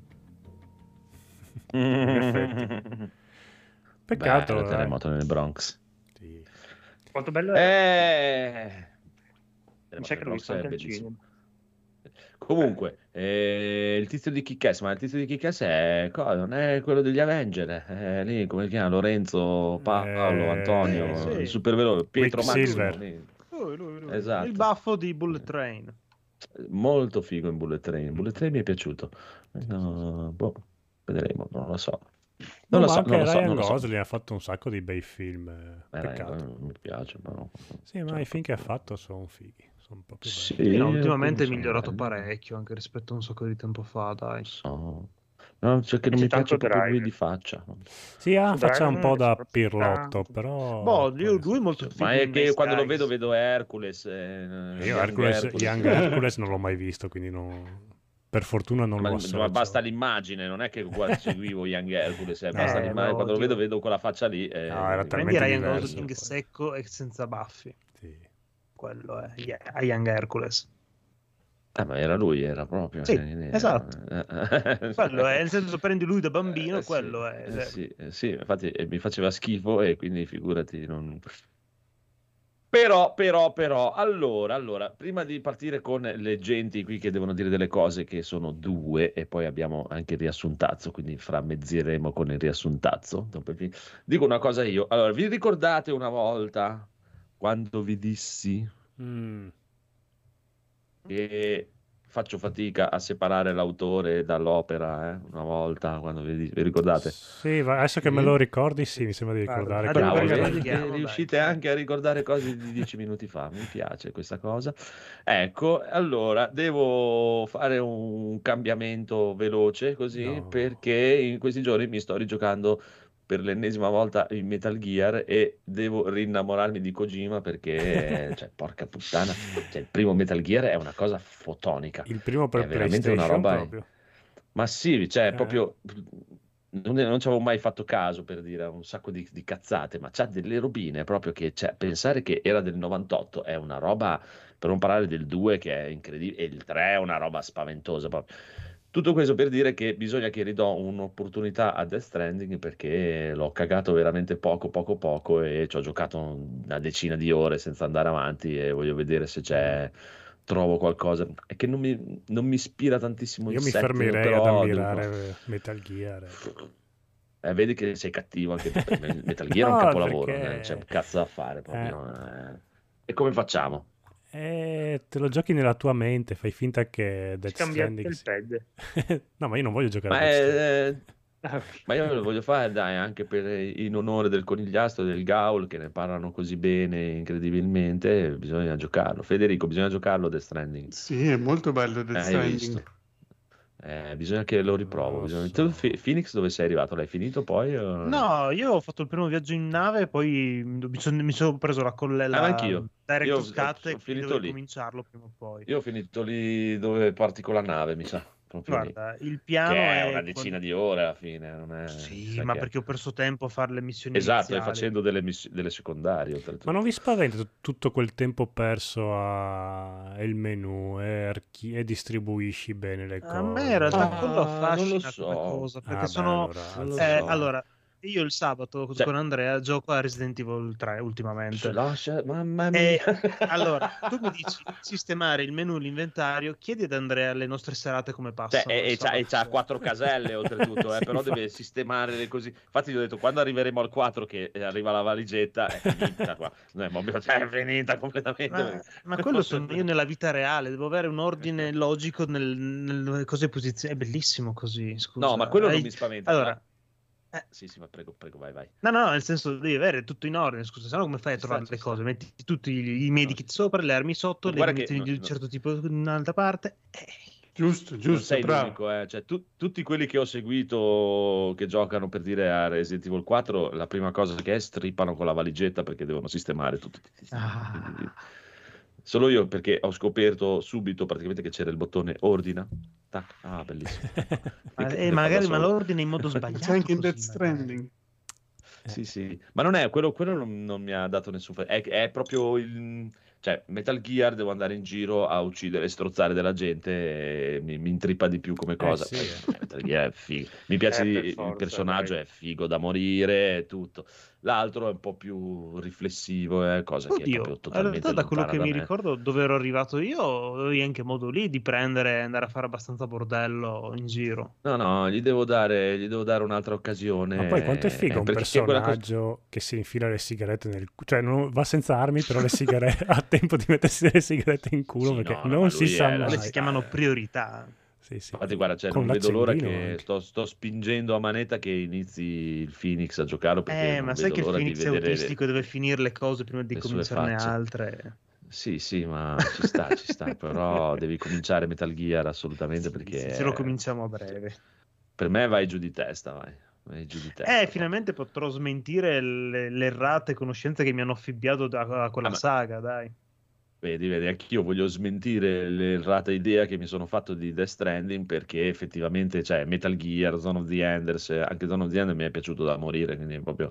Peccato. Bello, eh. terremoto nel Bronx. Sì. Quanto bello è. Eh... Mi sa che l'ho visto è anche al bellissimo. cinema. Comunque, eh, il tizio di Kick-Ass, ma il tizio di Kick-Ass è cosa? Non è quello degli Avenger, è lì, come si chiama? Lorenzo, Paolo, Eh, Antonio, eh, sì. il super veloce, Pietro Quicksilver. Massimo. lì. Lui, lui, lui. Esatto. Il baffo di Bullet Train. Molto figo in Bullet Train. Bullet Train mi è piaciuto. No, boh, vedremo, non lo so. No, Non lo ma so, anche non lo so, Ryan non lo so. Gosling ha fatto un sacco di bei film. eh, Eh, Peccato. non mi piace, ma no. Sì, ma Cioè, i film che ha fatto sono fighi. Sono proprio belli. Sì, Sì, no, ultimamente è sono migliorato belli. parecchio anche rispetto a un sacco di tempo fa, dai. So. No, cioè che non C'è mi piace tanto proprio lui drive. di faccia. Sì, ha Su faccia un Dragon po' da soprattutto pirlotto, tanto. però... Boh, poi- io lui è molto figo Ma è in che Nice quando lo Guys. vedo vedo Hercules. eh, Io Young Hercules, Hercules. Young Hercules non l'ho mai visto, quindi non- per fortuna non Ma, lo ma associo. basta l'immagine, non è che guarda, seguivo Young Hercules, eh, basta Eh, l'immagine, no, quando lo oddio. vedo vedo quella faccia lì. eh, No, era Prendi talmente Ryan diverso, Gosling poi. secco e senza baffi. Sì. Quello è Yeah, a Young Hercules. Ah, ma era lui, era proprio. Sì, eh, esatto. eh, Quello è, nel senso prendi lui da bambino, eh, sì, quello è. eh, sì, eh, sì, infatti eh, mi faceva schifo e quindi figurati, non... Però, però, però, allora, allora, prima di partire con le genti qui che devono dire delle cose che sono due e poi abbiamo anche il riassuntazzo, quindi framezzeremo con il riassuntazzo. Dopo il film. Dico una cosa io. Allora, vi ricordate una volta quando vi dissi Mm. che faccio fatica a separare l'autore dall'opera, eh? Una volta, quando vi, vi ricordate? Sì, va- adesso che me lo ricordi, sì, mi sembra di Guarda, ricordare. adesso Bravo, quello perché che- vedi che parliamo, dai. riuscite anche a ricordare cose di dieci minuti fa, mi piace questa cosa. Ecco, allora devo fare un cambiamento veloce così No. perché in questi giorni mi sto rigiocando per l'ennesima volta in Metal Gear e devo rinnamorarmi di Kojima perché, cioè, porca puttana, cioè, il primo Metal Gear è una cosa fotonica. Il primo per È veramente una PlayStation roba- proprio. Ma sì, cioè, Eh. proprio non, non ci avevo mai fatto caso per dire un sacco di, di cazzate, ma c'ha delle robine proprio che, cioè, pensare che era del novantotto è una roba, per non parlare del due che è incredibile, e il tre è una roba spaventosa proprio. Tutto questo per dire che bisogna che ridò un'opportunità a Death Stranding perché l'ho cagato veramente poco, poco, poco e ci ho giocato una decina di ore senza andare avanti e voglio vedere se c'è, trovo qualcosa. È che non mi, non mi ispira tantissimo Io il mi setting, fermerei però ad devo- ammirare Metal Gear. Eh, vedi che sei cattivo anche per me. Metal Gear è un No, capolavoro, perché- eh, c'è un cazzo da fare proprio. eh. E come facciamo? Eh, te lo giochi nella tua mente, fai finta che Death Scambiate Stranding... il sia- pad. No, ma io non voglio giocare a Ma, Death Stranding. eh, ma io lo voglio fare, dai, anche per, in onore del conigliastro e del Gaul che ne parlano così bene, incredibilmente, bisogna giocarlo. Federico, bisogna giocarlo Death Stranding. Sì, è molto bello Death Hai Stranding. visto? Eh, bisogna che lo riprovo. Non Bisogna... so. Tu, Fi- Phoenix, dove sei arrivato? L'hai finito poi? o- No, io ho fatto il primo viaggio in nave, poi mi sono, mi sono preso la Ah, ma collela anch'io. Director's Io, eh, Cut sono e quindi finito dovevo lì. cominciarlo prima o poi. Io ho finito lì dove parti con la nave, mi sa. Proprio lì. Guarda, il Che piano è è... una decina di ore alla fine. Non è... Sì, sai ma che è. perché ho perso tempo a fare le missioni Esatto, e iniziali. facendo delle, miss- delle secondarie Ma oltretutto. non vi spaventa t- tutto quel tempo perso a il menu e, archi- e distribuisci bene le cose? A me in realtà Ah, quello non lo affascina so. come cosa, perché Ah, beh, sono... allora Non lo alza eh, so. le- allora, io il sabato Cioè- con Andrea gioco a Resident Evil tre ultimamente. Se lascia, mamma E mia. allora, tu mi dici sistemare il menu, l'inventario, chiedi ad Andrea le nostre serate come Cioè, passano. e, il e c'ha, e sabato c'ha sera. quattro caselle oltretutto, eh, Sì, però deve infatti. sistemare le così. Infatti gli ho detto, quando arriveremo al quattro che arriva la valigetta, è finita qua. No, è proprio- cioè, è finita completamente. Ma, perché- ma quello sono io nella vita reale, devo avere un ordine logico nel- nelle cose posizioni. È bellissimo così, scusa. No, ma quello non Hai- mi spaventa. Allora, Ma- eh, Sì, sì, ma prego, prego, vai, vai. no, no, no, nel senso devi avere tutto in ordine, scusa, sennò come fai a Ci sta, trovare ci le sta. cose? Metti tutti i, i medikit sopra, le armi sotto, Ma le guarda che munizioni no- di un no- certo tipo in un'altra parte. Eh, Giusto, Non giusto, sei bravo. l'unico, eh. Cioè, tu- tutti quelli che ho seguito che giocano per dire a Resident Evil quattro, la prima cosa che è strippano con la valigetta perché devono sistemare tutto. Ah. Quindi- Solo io perché ho scoperto subito praticamente che c'era il bottone ordina. Tac. Ah, bellissimo. ma- E che e fa magari da ma solo. l'ordine in modo sbagliato. C'è anche in così, Death magari. Stranding. Sì, sì, ma non è quello, quello non, non mi ha dato nessun fa- è, è proprio il, cioè Metal Gear, devo andare in giro a uccidere e strozzare della gente e mi, mi intrippa di più come cosa. sì, Poi, eh. Metal Gear è figo. Mi piace Eh, per il forza, personaggio, dai. è figo da morire e tutto. L'altro è un po' più riflessivo, è cosa che è Oddio, proprio in totalmente realtà da quello lontana che da mi me. ricordo dove ero arrivato io, avevi anche modo lì di prendere e andare a fare abbastanza bordello in giro. No, no, gli devo dare, gli devo dare un'altra occasione. Ma poi quanto è figo eh, un perché è quella cosa- personaggio che si infila le sigarette nel culo, cioè non va senza armi, però le sigarette ha tempo di mettersi le sigarette in culo Sì, perché no, no, non ma si lui sa è la- mai. Quelle si chiamano priorità. Sì, sì. Infatti, guarda, cioè, Con non vedo l'ora l'accendino che anche. sto, sto spingendo a manetta che inizi il Phoenix a giocare perché Eh, non ma sai vedo che il l'ora di Phoenix è vedere. autistico e deve finire le cose prima di le sue cominciarne facce. altre. Sì, sì, ma ci sta, ci sta, però devi cominciare Metal Gear assolutamente perché Sì, se lo cominciamo a breve. per me vai giù di testa, vai, vai giù di testa. Eh, finalmente potrò smentire le, le errate conoscenze che mi hanno affibbiato da, da quella Ah, ma- saga, dai. Vedi, vedi, anch'io voglio smentire l'errata idea che mi sono fatto di Death Stranding perché effettivamente, cioè, Metal Gear, Zone of the Enders, eh, anche Zone of the Enders mi è piaciuto da morire, quindi è proprio...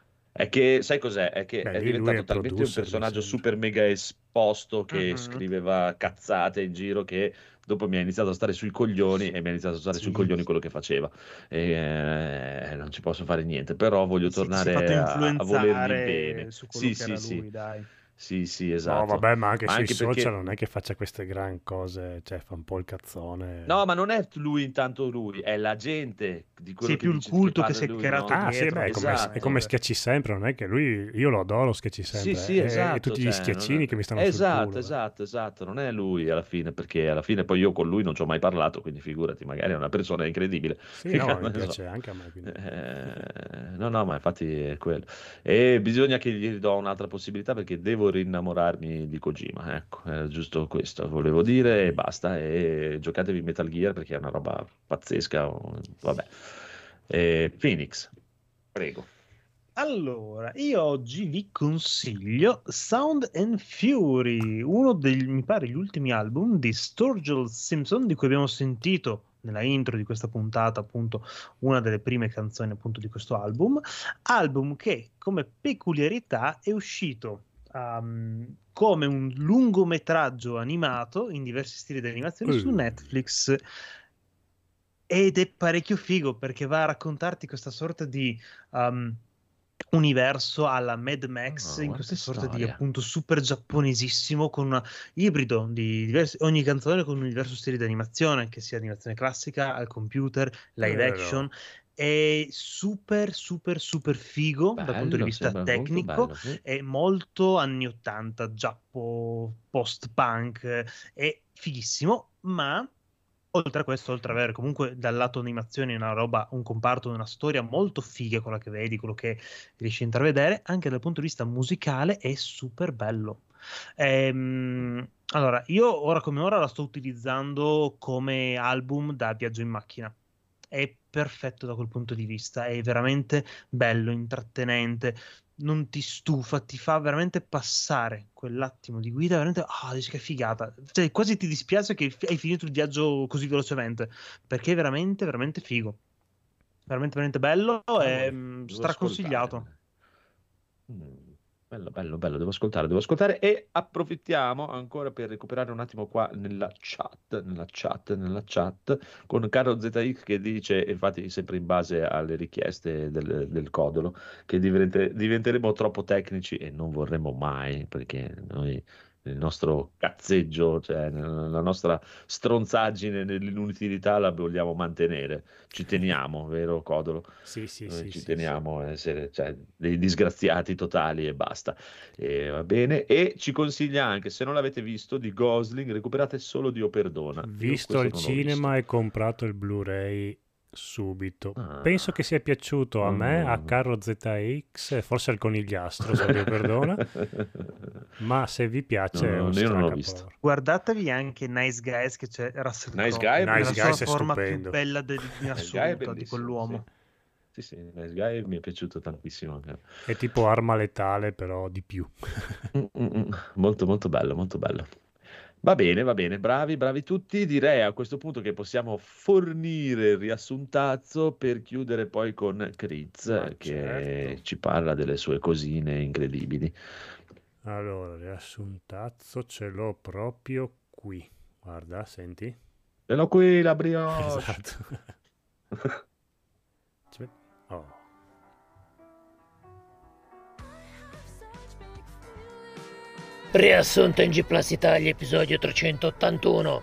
È che, sai cos'è? È che Beh, è lui- lui diventato è talmente un producer, mi personaggio sembra. super mega esposto che Mhm. scriveva cazzate in giro che dopo mi ha iniziato a stare sui coglioni e mi ha iniziato a stare Sì. sui coglioni quello che faceva. E eh, non ci posso fare niente, però voglio Si- si è tornare fatto a, a volergli influenzare bene. su quello Sì, che sì, era sì. lui, dai. Sì, sì, No, esatto. vabbè, ma anche Ma sui anche social perché- non è che faccia queste gran cose, cioè fa un po' il cazzone. No, ma non è lui intanto lui, è la gente di quello Sì, che più il dice- culto che parla si è lui, creato no? Ah, sì, dietro, beh, è come, esatto. è come Schiacci Sempre, non è che lui, io lo adoro Schiacci Sì, Sempre, sì, e- esatto. e tutti cioè, gli schiaccini non è- che mi stanno esatto, sul culo. eh. esatto, esatto, non è lui alla fine, perché alla fine poi io con lui non ci ho mai parlato, quindi figurati, magari è una persona incredibile. Sì, no, Non mi so. piace anche a me. Quindi. Eh, no, no, ma infatti è quello. E bisogna che gli do un'altra possibilità perché devo rinnamorarmi di Kojima, ecco, è giusto questo, volevo dire e basta, e giocatevi Metal Gear perché è una roba pazzesca, o- vabbè. E Phoenix, prego. Allora, io oggi vi consiglio Sound and Fury, uno degli, mi pare, gli ultimi album di Sturgill Simpson, di cui abbiamo sentito nella intro di questa puntata, appunto, una delle prime canzoni, appunto, di questo album. Album che, come peculiarità, è uscito um, come un lungometraggio animato in diversi stili di animazione Uh. su Netflix. Ed è parecchio figo perché va a raccontarti questa sorta di um, universo alla Mad Max, Oh, in guarda questa che sorta di storia. appunto super giapponesissimo con un ibrido di diversi, ogni canzone con un diverso stile di animazione, che sia animazione classica al computer, live Vero. action. È super super super figo dal punto di Bello, vista sembra molto tecnico. bello, sì. È molto anni ottanta, giappo, post-punk, è fighissimo, ma oltre a questo, oltre ad avere comunque dal lato animazione una roba, un comparto, una storia molto figa, quella che vedi, quello che riesci a intravedere, anche dal punto di vista musicale è super bello. Ehm, allora, io ora come ora la sto utilizzando come album da viaggio in macchina. È perfetto da quel punto di vista, è veramente bello, intrattenente, non ti stufa, ti fa veramente passare quell'attimo di guida, veramente, ah, dici che figata, cioè quasi ti dispiace che hai finito il viaggio così velocemente, perché è veramente, veramente figo, veramente, veramente bello e Devo straconsigliato. ascoltare. Mm, bello, bello, bello, devo ascoltare, devo ascoltare e approfittiamo ancora per recuperare un attimo qua nella chat, nella chat, nella chat, con Caro Z X che dice, infatti sempre in base alle richieste del, del Codolo, che divente- diventeremo troppo tecnici e non vorremmo mai, perché noi il nostro cazzeggio, cioè la nostra stronzaggine nell'inutilità la vogliamo mantenere, ci teniamo, vero Codolo? Sì, sì, Noi sì, ci sì, teniamo a essere, cioè, dei disgraziati totali e basta. E va bene. E ci consiglia anche, se non l'avete visto, di Gosling, recuperate solo Dio Perdona. sì. Io Visto questo al non l'ho cinema visto. e comprato il Blu-ray subito. Ah. Penso che sia piaciuto a me, a Mm. Carro Z X e forse al Conigliastro, se Dio perdona. Ma se vi piace No, è no, un io non l'ho stracapolavoro. visto. Guardatevi anche Nice Guys, che c'è Russell Nice Crowe, Guy è Nice nella bellissimo. Guys sua è forma più stupendo. bella de- in Nice Guy è assoluto di bellissimo, quell'uomo. sì. Sì, sì, Nice Guy mi è piaciuto tantissimo anche. È tipo Arma Letale, però di più. Mm, mm, mm. Molto, molto bello, molto bello. Va bene, va bene, bravi, bravi tutti. Direi a questo punto che possiamo fornire il riassuntazzo per chiudere poi con Kriz, Ma che certo. ci parla delle sue cosine incredibili. Allora, riassuntazzo ce l'ho proprio qui. Guarda, senti. Ce l'ho qui la brioche. Esatto. Ci- Oh. Riassunto in G Plus Italia, episodio trecentottantuno.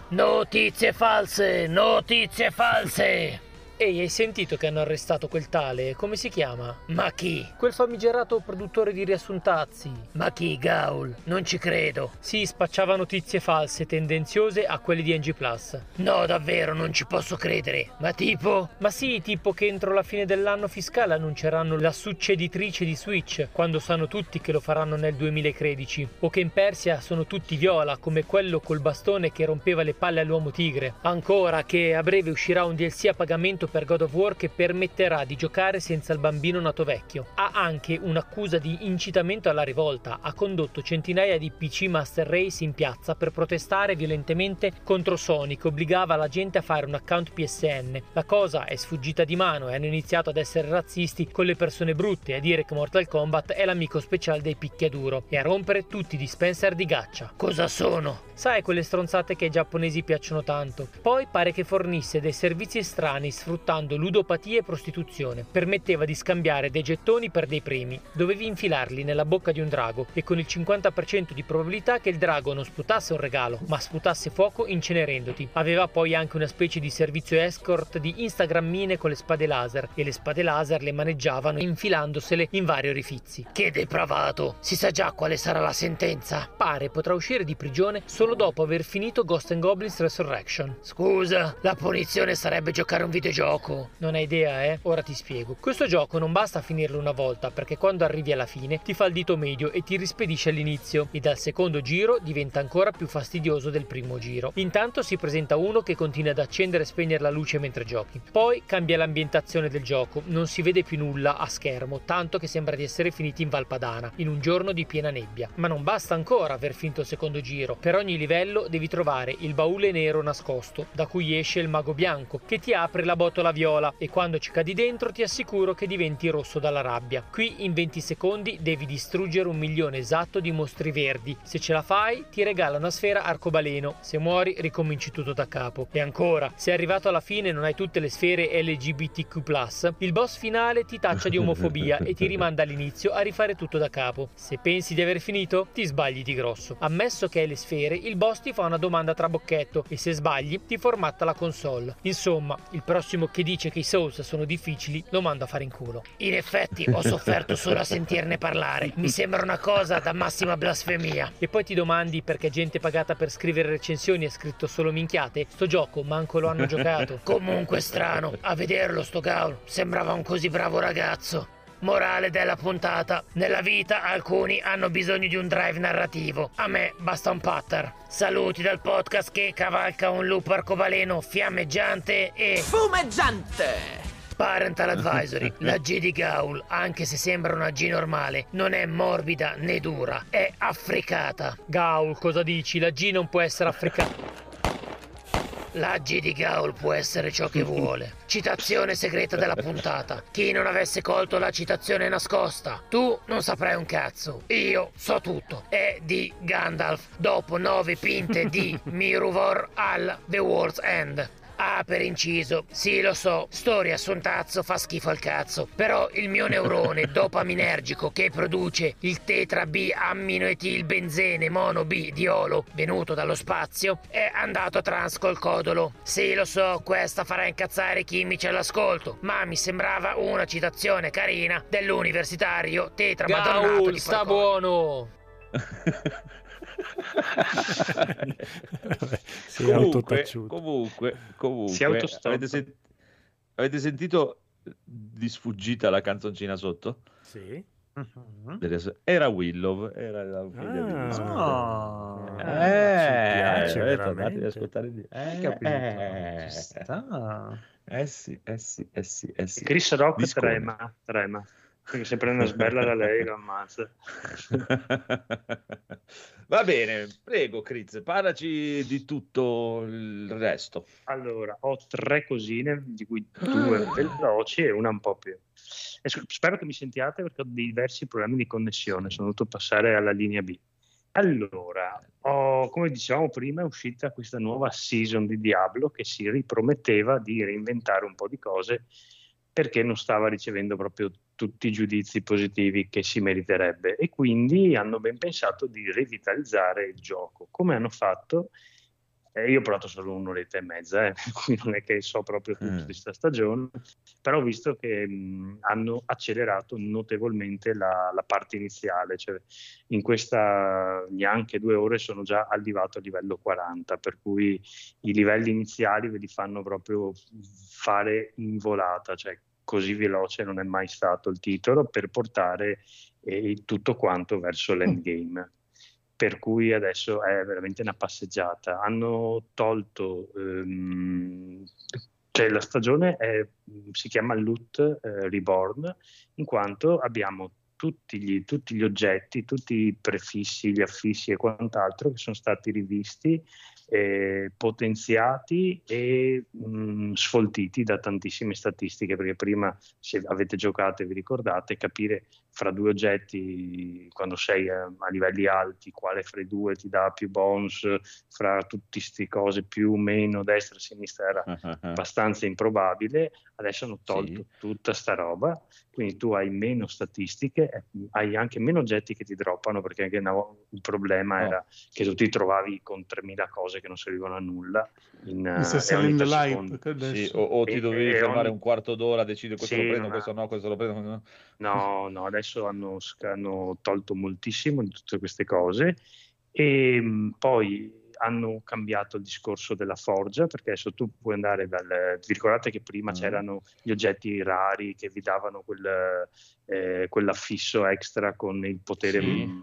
Notizie false, notizie false. Ehi, hai sentito che hanno arrestato quel tale? Come si chiama? Ma chi? Quel famigerato produttore di riassuntazzi. Ma chi, Gaul? Non ci credo. Sì, spacciava notizie false, tendenziose a quelle di N G Plus. No, davvero, non ci posso credere. Ma tipo? Ma sì, tipo che entro la fine dell'anno fiscale annunceranno la succeditrice di Switch, quando sanno tutti che lo faranno nel duemilatredici. O che in Persia sono tutti viola, come quello col bastone che rompeva le palle all'uomo tigre. Ancora che a breve uscirà un D L C a pagamento per God of War che permetterà di giocare senza il bambino nato vecchio. Ha anche un'accusa di incitamento alla rivolta, ha condotto centinaia di P C Master Race in piazza per protestare violentemente contro Sony che obbligava la gente a fare un account P S N. La cosa è sfuggita di mano e hanno iniziato ad essere razzisti con le persone brutte e a dire che Mortal Kombat è l'amico speciale dei picchiaduro e a rompere tutti i dispenser di gaccia. Cosa sono? Sai, quelle stronzate che ai giapponesi piacciono tanto. Poi pare che fornisse dei servizi estranei sfruttando ludopatia e prostituzione. Permetteva di scambiare dei gettoni per dei premi. Dovevi infilarli nella bocca di un drago e con il cinquanta per cento di probabilità che il drago non sputasse un regalo, ma sputasse fuoco incenerendoti. Aveva poi anche una specie di servizio escort di Instagrammine con le spade laser e le spade laser le maneggiavano infilandosele in vari orifizi. Che depravato! Si sa già quale sarà la sentenza? Pare potrà uscire di prigione solo dopo aver finito Ghost and Goblins Resurrection. Scusa, la punizione sarebbe giocare un videogioco. Non hai idea, eh? Ora ti spiego. Questo gioco non basta finirlo una volta, perché quando arrivi alla fine ti fa il dito medio e ti rispedisce all'inizio, e dal secondo giro diventa ancora più fastidioso del primo giro. Intanto si presenta uno che continua ad accendere e spegnere la luce mentre giochi. Poi cambia l'ambientazione del gioco, non si vede più nulla a schermo, tanto che sembra di essere finiti in Valpadana, in un giorno di piena nebbia. Ma non basta ancora aver finto il secondo giro. Per ogni livello devi trovare il baule nero nascosto, da cui esce il mago bianco, che ti apre la botola viola e quando ci cadi dentro ti assicuro che diventi rosso dalla rabbia. Qui in venti secondi devi distruggere un milione esatto di mostri verdi. Se ce la fai ti regala una sfera arcobaleno, se muori ricominci tutto da capo. E ancora, se arrivato alla fine e non hai tutte le sfere L G B T Q plus, il boss finale ti taccia di omofobia e ti rimanda all'inizio a rifare tutto da capo. Se pensi di aver finito, ti sbagli di grosso. Ammesso che hai le sfere, il boss ti fa una domanda trabocchetto e se sbagli ti formatta la console. Insomma, il prossimo che dice che i Souls sono difficili lo mando a fare in culo. In effetti ho sofferto solo a sentirne parlare, mi sembra una cosa da massima blasfemia. E poi ti domandi perché gente pagata per scrivere recensioni ha scritto solo minchiate? Sto gioco manco lo hanno giocato. Comunque strano, a vederlo sto Gaul, sembrava un così bravo ragazzo. Morale della puntata: nella vita alcuni hanno bisogno di un drive narrativo, a me basta un putter. Saluti dal podcast che cavalca un lupo arcobaleno fiammeggiante e fumeggiante. Parental advisory: la G di Gaul, anche se sembra una G normale, non è morbida né dura, è affricata. Gaul, cosa dici? La G non può essere affricata. La G di Gaul può essere ciò che vuole. Citazione segreta della puntata. Chi non avesse colto la citazione nascosta: tu non saprai un cazzo, io so tutto. È di Gandalf dopo nove pinte di Miruvor al The World's End. Ah, per inciso, sì lo so, sto riassuntazzo fa schifo al cazzo, però il mio neurone dopaminergico che produce il tetra B amminoetilbenzene mono B diolo venuto dallo spazio è andato a trans col codolo. Sì lo so, questa farà incazzare i chimici all'ascolto, ma mi sembrava una citazione carina dell'universitario tetra madonnato di sta Falcone. buono! si è comunque, autotacciuto. comunque, comunque Si autostoppa. avete, sen- avete sentito di sfuggita la canzoncina sotto? Sì. Mhm. Era Willow, era la figlia di Ah. Willow. Oh, Eh, ci piace avete veramente. dato di ascoltare di... hai eh, capito? eh, Ci sta. eh sì, eh sì, eh sì, eh sì. Chris Rock Discone. trema, trema. Perché se prende una sberla da lei lo ammazza. Va bene, prego Chris, parlaci di tutto il resto. Allora, ho tre cosine, di cui due veloci e una un po' più. E s- spero che mi sentiate perché ho diversi problemi di connessione, sono dovuto passare alla linea B. Allora, ho- come dicevamo prima, è uscita questa nuova season di Diablo che si riprometteva di reinventare un po' di cose perché non stava ricevendo proprio tutti i giudizi positivi che si meriterebbe, e quindi hanno ben pensato di rivitalizzare il gioco. Come hanno fatto? Eh, io ho provato solo un'oretta e mezza, eh, quindi non è che so proprio tutto Mm. di questa stagione, però ho visto che mh, hanno accelerato notevolmente la, la parte iniziale, cioè in questa neanche due ore sono già arrivato a livello quaranta, per cui i livelli iniziali ve li fanno proprio fare in volata, cioè così veloce non è mai stato il titolo per portare eh, tutto quanto verso l'endgame. Per cui adesso è veramente una passeggiata. Hanno tolto, ehm, cioè la stagione è- si chiama Loot eh, Reborn, in quanto abbiamo tutti gli, tutti gli oggetti, tutti i prefissi, gli affissi e quant'altro che sono stati rivisti, eh, potenziati e mh, sfoltiti da tantissime statistiche, perché prima, se avete giocato e vi ricordate, capire fra due oggetti quando sei a, a livelli alti quale fra i due ti dà più bonus, fra tutte queste cose più o meno destra e sinistra era abbastanza improbabile. Adesso hanno tolto Sì. tutta sta roba, quindi tu hai meno statistiche, eh, hai anche meno oggetti che ti droppano, perché anche una- il problema Oh. era che tu ti trovavi con tremila cose che non servivano a nulla in, Mi sta eh, e ogni salendo tre l'hype secondi. che adesso. Sì, o, o ti E- dovevi e fermare ogni- un quarto d'ora a decidere questo Sì, lo prendo, non ha- questo no, questo lo prendo. no. No, no, adesso hanno, hanno tolto moltissimo di tutte queste cose, e mh, poi hanno cambiato il discorso della forgia, perché adesso tu puoi andare dal... Vi ricordate che prima Mm. c'erano gli oggetti rari che vi davano quel, eh, quell'affisso extra con il potere... Sì. mh,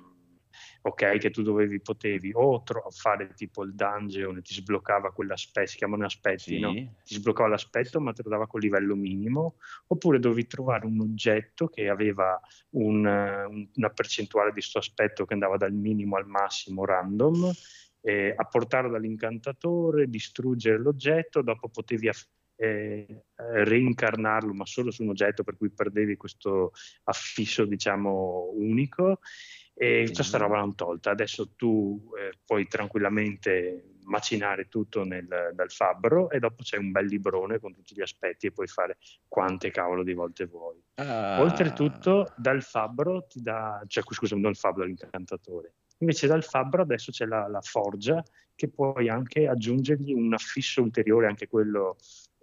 ok, che tu dovevi, potevi o tro- fare tipo il dungeon e ti sbloccava quell'aspetto, si chiamano aspetti, Sì. no? Ti sbloccava l'aspetto ma te lo dava col livello minimo, oppure dovevi trovare un oggetto che aveva un, eh, un- una percentuale di questo aspetto che andava dal minimo al massimo random, eh, apportarlo dall'incantatore, distruggere l'oggetto, dopo potevi aff- eh, eh, reincarnarlo ma solo su un oggetto, per cui perdevi questo affisso diciamo unico, e tutta sta roba l'hanno tolta. Adesso tu eh, puoi tranquillamente macinare tutto nel, dal fabbro, e dopo c'è un bel librone con tutti gli aspetti e puoi fare quante cavolo di volte vuoi. Ah. Oltretutto dal fabbro ti dà, cioè scusa, non il fabbro, l'incantatore. Invece dal fabbro adesso c'è la, la forgia, che puoi anche aggiungergli un affisso ulteriore, anche quello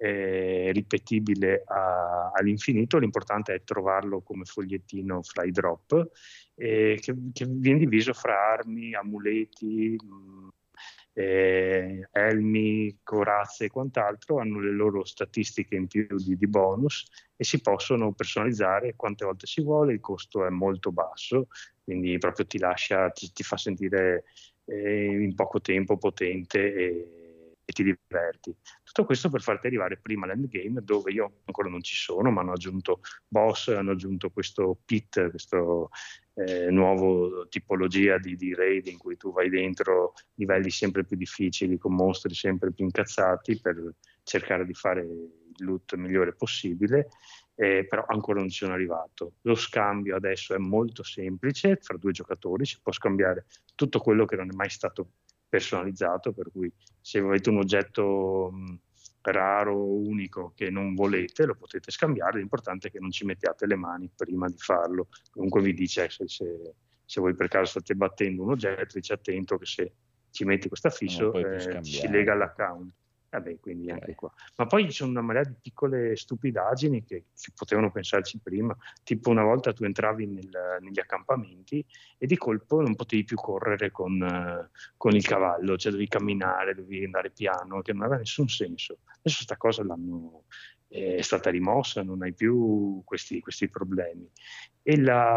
eh, ripetibile a- all'infinito. L'importante è trovarlo come fogliettino fra i drop, eh, che, che viene diviso fra armi, amuleti, mh, eh, elmi, corazze e quant'altro hanno le loro statistiche in più di, di bonus e si possono personalizzare quante volte si vuole, il costo è molto basso, quindi proprio ti lascia, ti, ti fa sentire eh, in poco tempo potente e, e ti diverti. Tutto questo per farti arrivare prima all'endgame, dove io ancora non ci sono, ma hanno aggiunto boss, hanno aggiunto questo pit, questo eh, nuovo tipologia di, di raid in cui tu vai dentro livelli sempre più difficili, con mostri sempre più incazzati per cercare di fare il loot migliore possibile. Eh, però ancora non ci sono arrivato. Lo scambio adesso è molto semplice fra due giocatori, si può scambiare tutto quello che non è mai stato personalizzato, per cui se avete un oggetto mh, raro, unico, che non volete, lo potete scambiare, l'importante è che non ci mettiate le mani prima di farlo. Comunque vi dice se, se, se voi per caso state battendo un oggetto, dice attento che se ci metti questa fisso eh, si lega all'account. Vabbè, quindi anche okay. qua. Ma poi ci sono una marea di piccole stupidaggini che si potevano pensarci prima, tipo una volta tu entravi nel, negli accampamenti e di colpo non potevi più correre con, uh, con il cavallo, cioè dovevi camminare, dovevi andare piano, che non aveva nessun senso. Adesso sta cosa l'hanno, eh, è stata rimossa, non hai più questi, questi problemi. E la,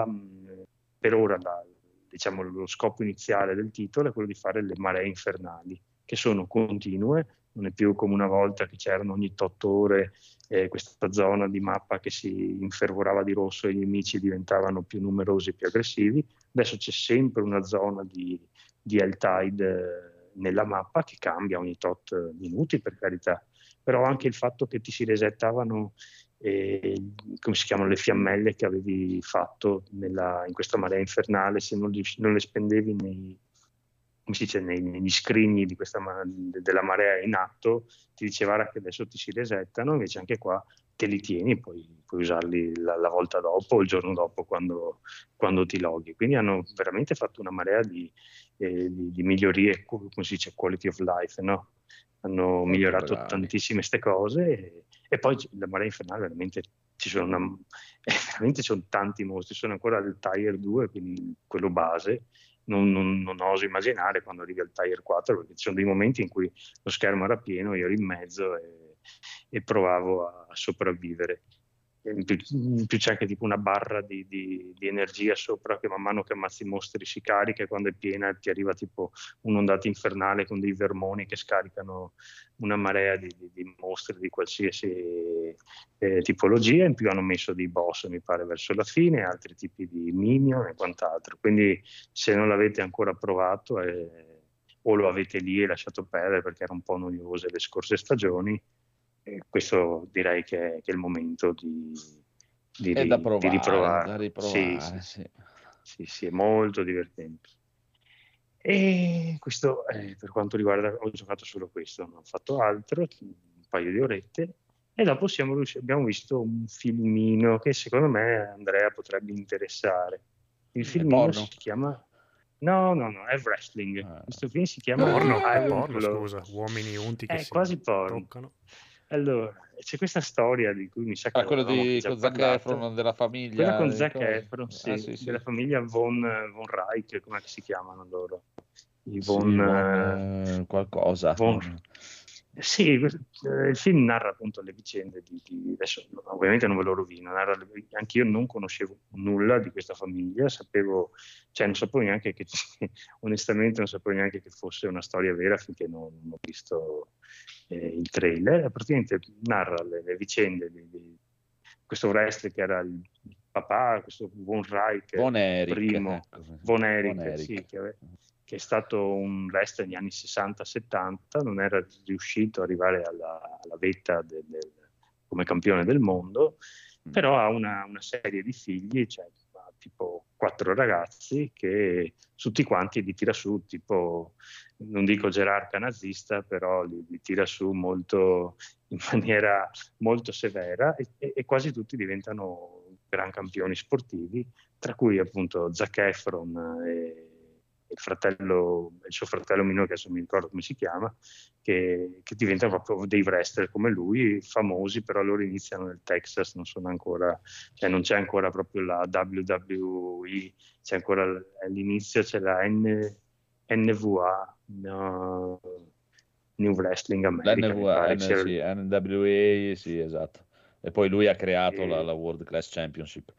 per ora la, diciamo, lo scopo iniziale del titolo è quello di fare le maree infernali, che sono continue. Non è più come una volta che c'erano ogni otto ore eh, questa zona di mappa che si infervorava di rosso e i nemici diventavano più numerosi e più aggressivi. Adesso c'è sempre una zona di, di Helltide eh, nella mappa che cambia ogni tot minuti, per carità, però anche il fatto che ti si resettavano eh, come si chiamano, le fiammelle che avevi fatto nella, in questa marea infernale, se non, li, non le spendevi nei come si dice, nei, negli scrigni di questa, della marea in atto, ti diceva che adesso ti si resettano, invece anche qua te li tieni, poi puoi usarli la, la volta dopo o il giorno dopo quando, quando ti loghi. Quindi hanno veramente fatto una marea di, eh, di, di migliorie, come si dice, quality of life, no? Hanno Molto migliorato bravi. tantissime queste cose e, e poi la marea infernale veramente ci sono, una, eh, veramente ci sono tanti mostri, sono ancora al tier due, quindi quello base. Non, non, non oso immaginare quando arrivi al tier quattro, perché ci sono dei momenti in cui lo schermo era pieno, io ero in mezzo e, e provavo a, a sopravvivere. In più, in più c'è anche tipo una barra di, di, di energia sopra che man mano che ammazzi i mostri si carica, e quando è piena ti arriva tipo un'ondata infernale con dei vermoni che scaricano una marea di, di, di mostri di qualsiasi eh, tipologia. In più hanno messo dei boss, mi pare, verso la fine, altri tipi di minion e quant'altro. Quindi se non l'avete ancora provato eh, o lo avete lì e lasciato perdere perché erano un po' noiose le scorse stagioni, eh, questo direi che è, che è il momento di, di, è da provare, di riprovare. Da riprovare sì, sì, sì. Sì, sì, è molto divertente. E questo eh, per quanto riguarda, ho giocato solo questo, non ho fatto altro, un paio di orette, e dopo siamo riusciti, abbiamo visto un filmino che secondo me Andrea potrebbe interessare. Il filmino si chiama no no no è wrestling. Ah. Questo film si chiama porno, Iron porno scusa, uomini unti che è si quasi porno. toccano. Allora, c'è questa storia di cui mi sa che ah, quello di con Zac Efron, della famiglia, quella con Zac Efron, sì, ah, sì, sì. della famiglia Von, Von Reich, come si chiamano loro? I Von, sì, von uh, qualcosa. Von, sì, il film narra appunto le vicende di, di adesso ovviamente non ve lo rovino, narra, anche io non conoscevo nulla di questa famiglia, sapevo, cioè non sapevo neanche che, onestamente non sapevo neanche che fosse una storia vera finché non, non ho visto eh, il trailer. Praticamente narra le, le vicende di, di questo wrestler che era il papà, questo Von Reich, Von Erich, primo, ecco. Von Erich, Von Erich. Sì, che aveva, che è stato un wrestler negli anni sessanta settanta, non era riuscito ad arrivare alla, alla vetta del, del, come campione del mondo, mm. però ha una, una serie di figli, cioè tipo quattro ragazzi che tutti quanti li tira su, tipo, non dico gerarca nazista, però li, li tira su molto, in maniera molto severa e, e quasi tutti diventano gran campioni sportivi, tra cui appunto Zac Efron e il fratello, il suo fratello minore, che adesso mi ricordo come si chiama, che, che diventano proprio dei wrestler come lui, famosi, però loro iniziano nel Texas, non sono ancora, cioè non c'è ancora proprio la W W E, c'è ancora all'inizio c'è la N, N V A, no, New Wrestling America, mi L'N V A, pare N, sia il- sì, N W A, sì, esatto. E poi lui ha creato E- la, la World Class Championship.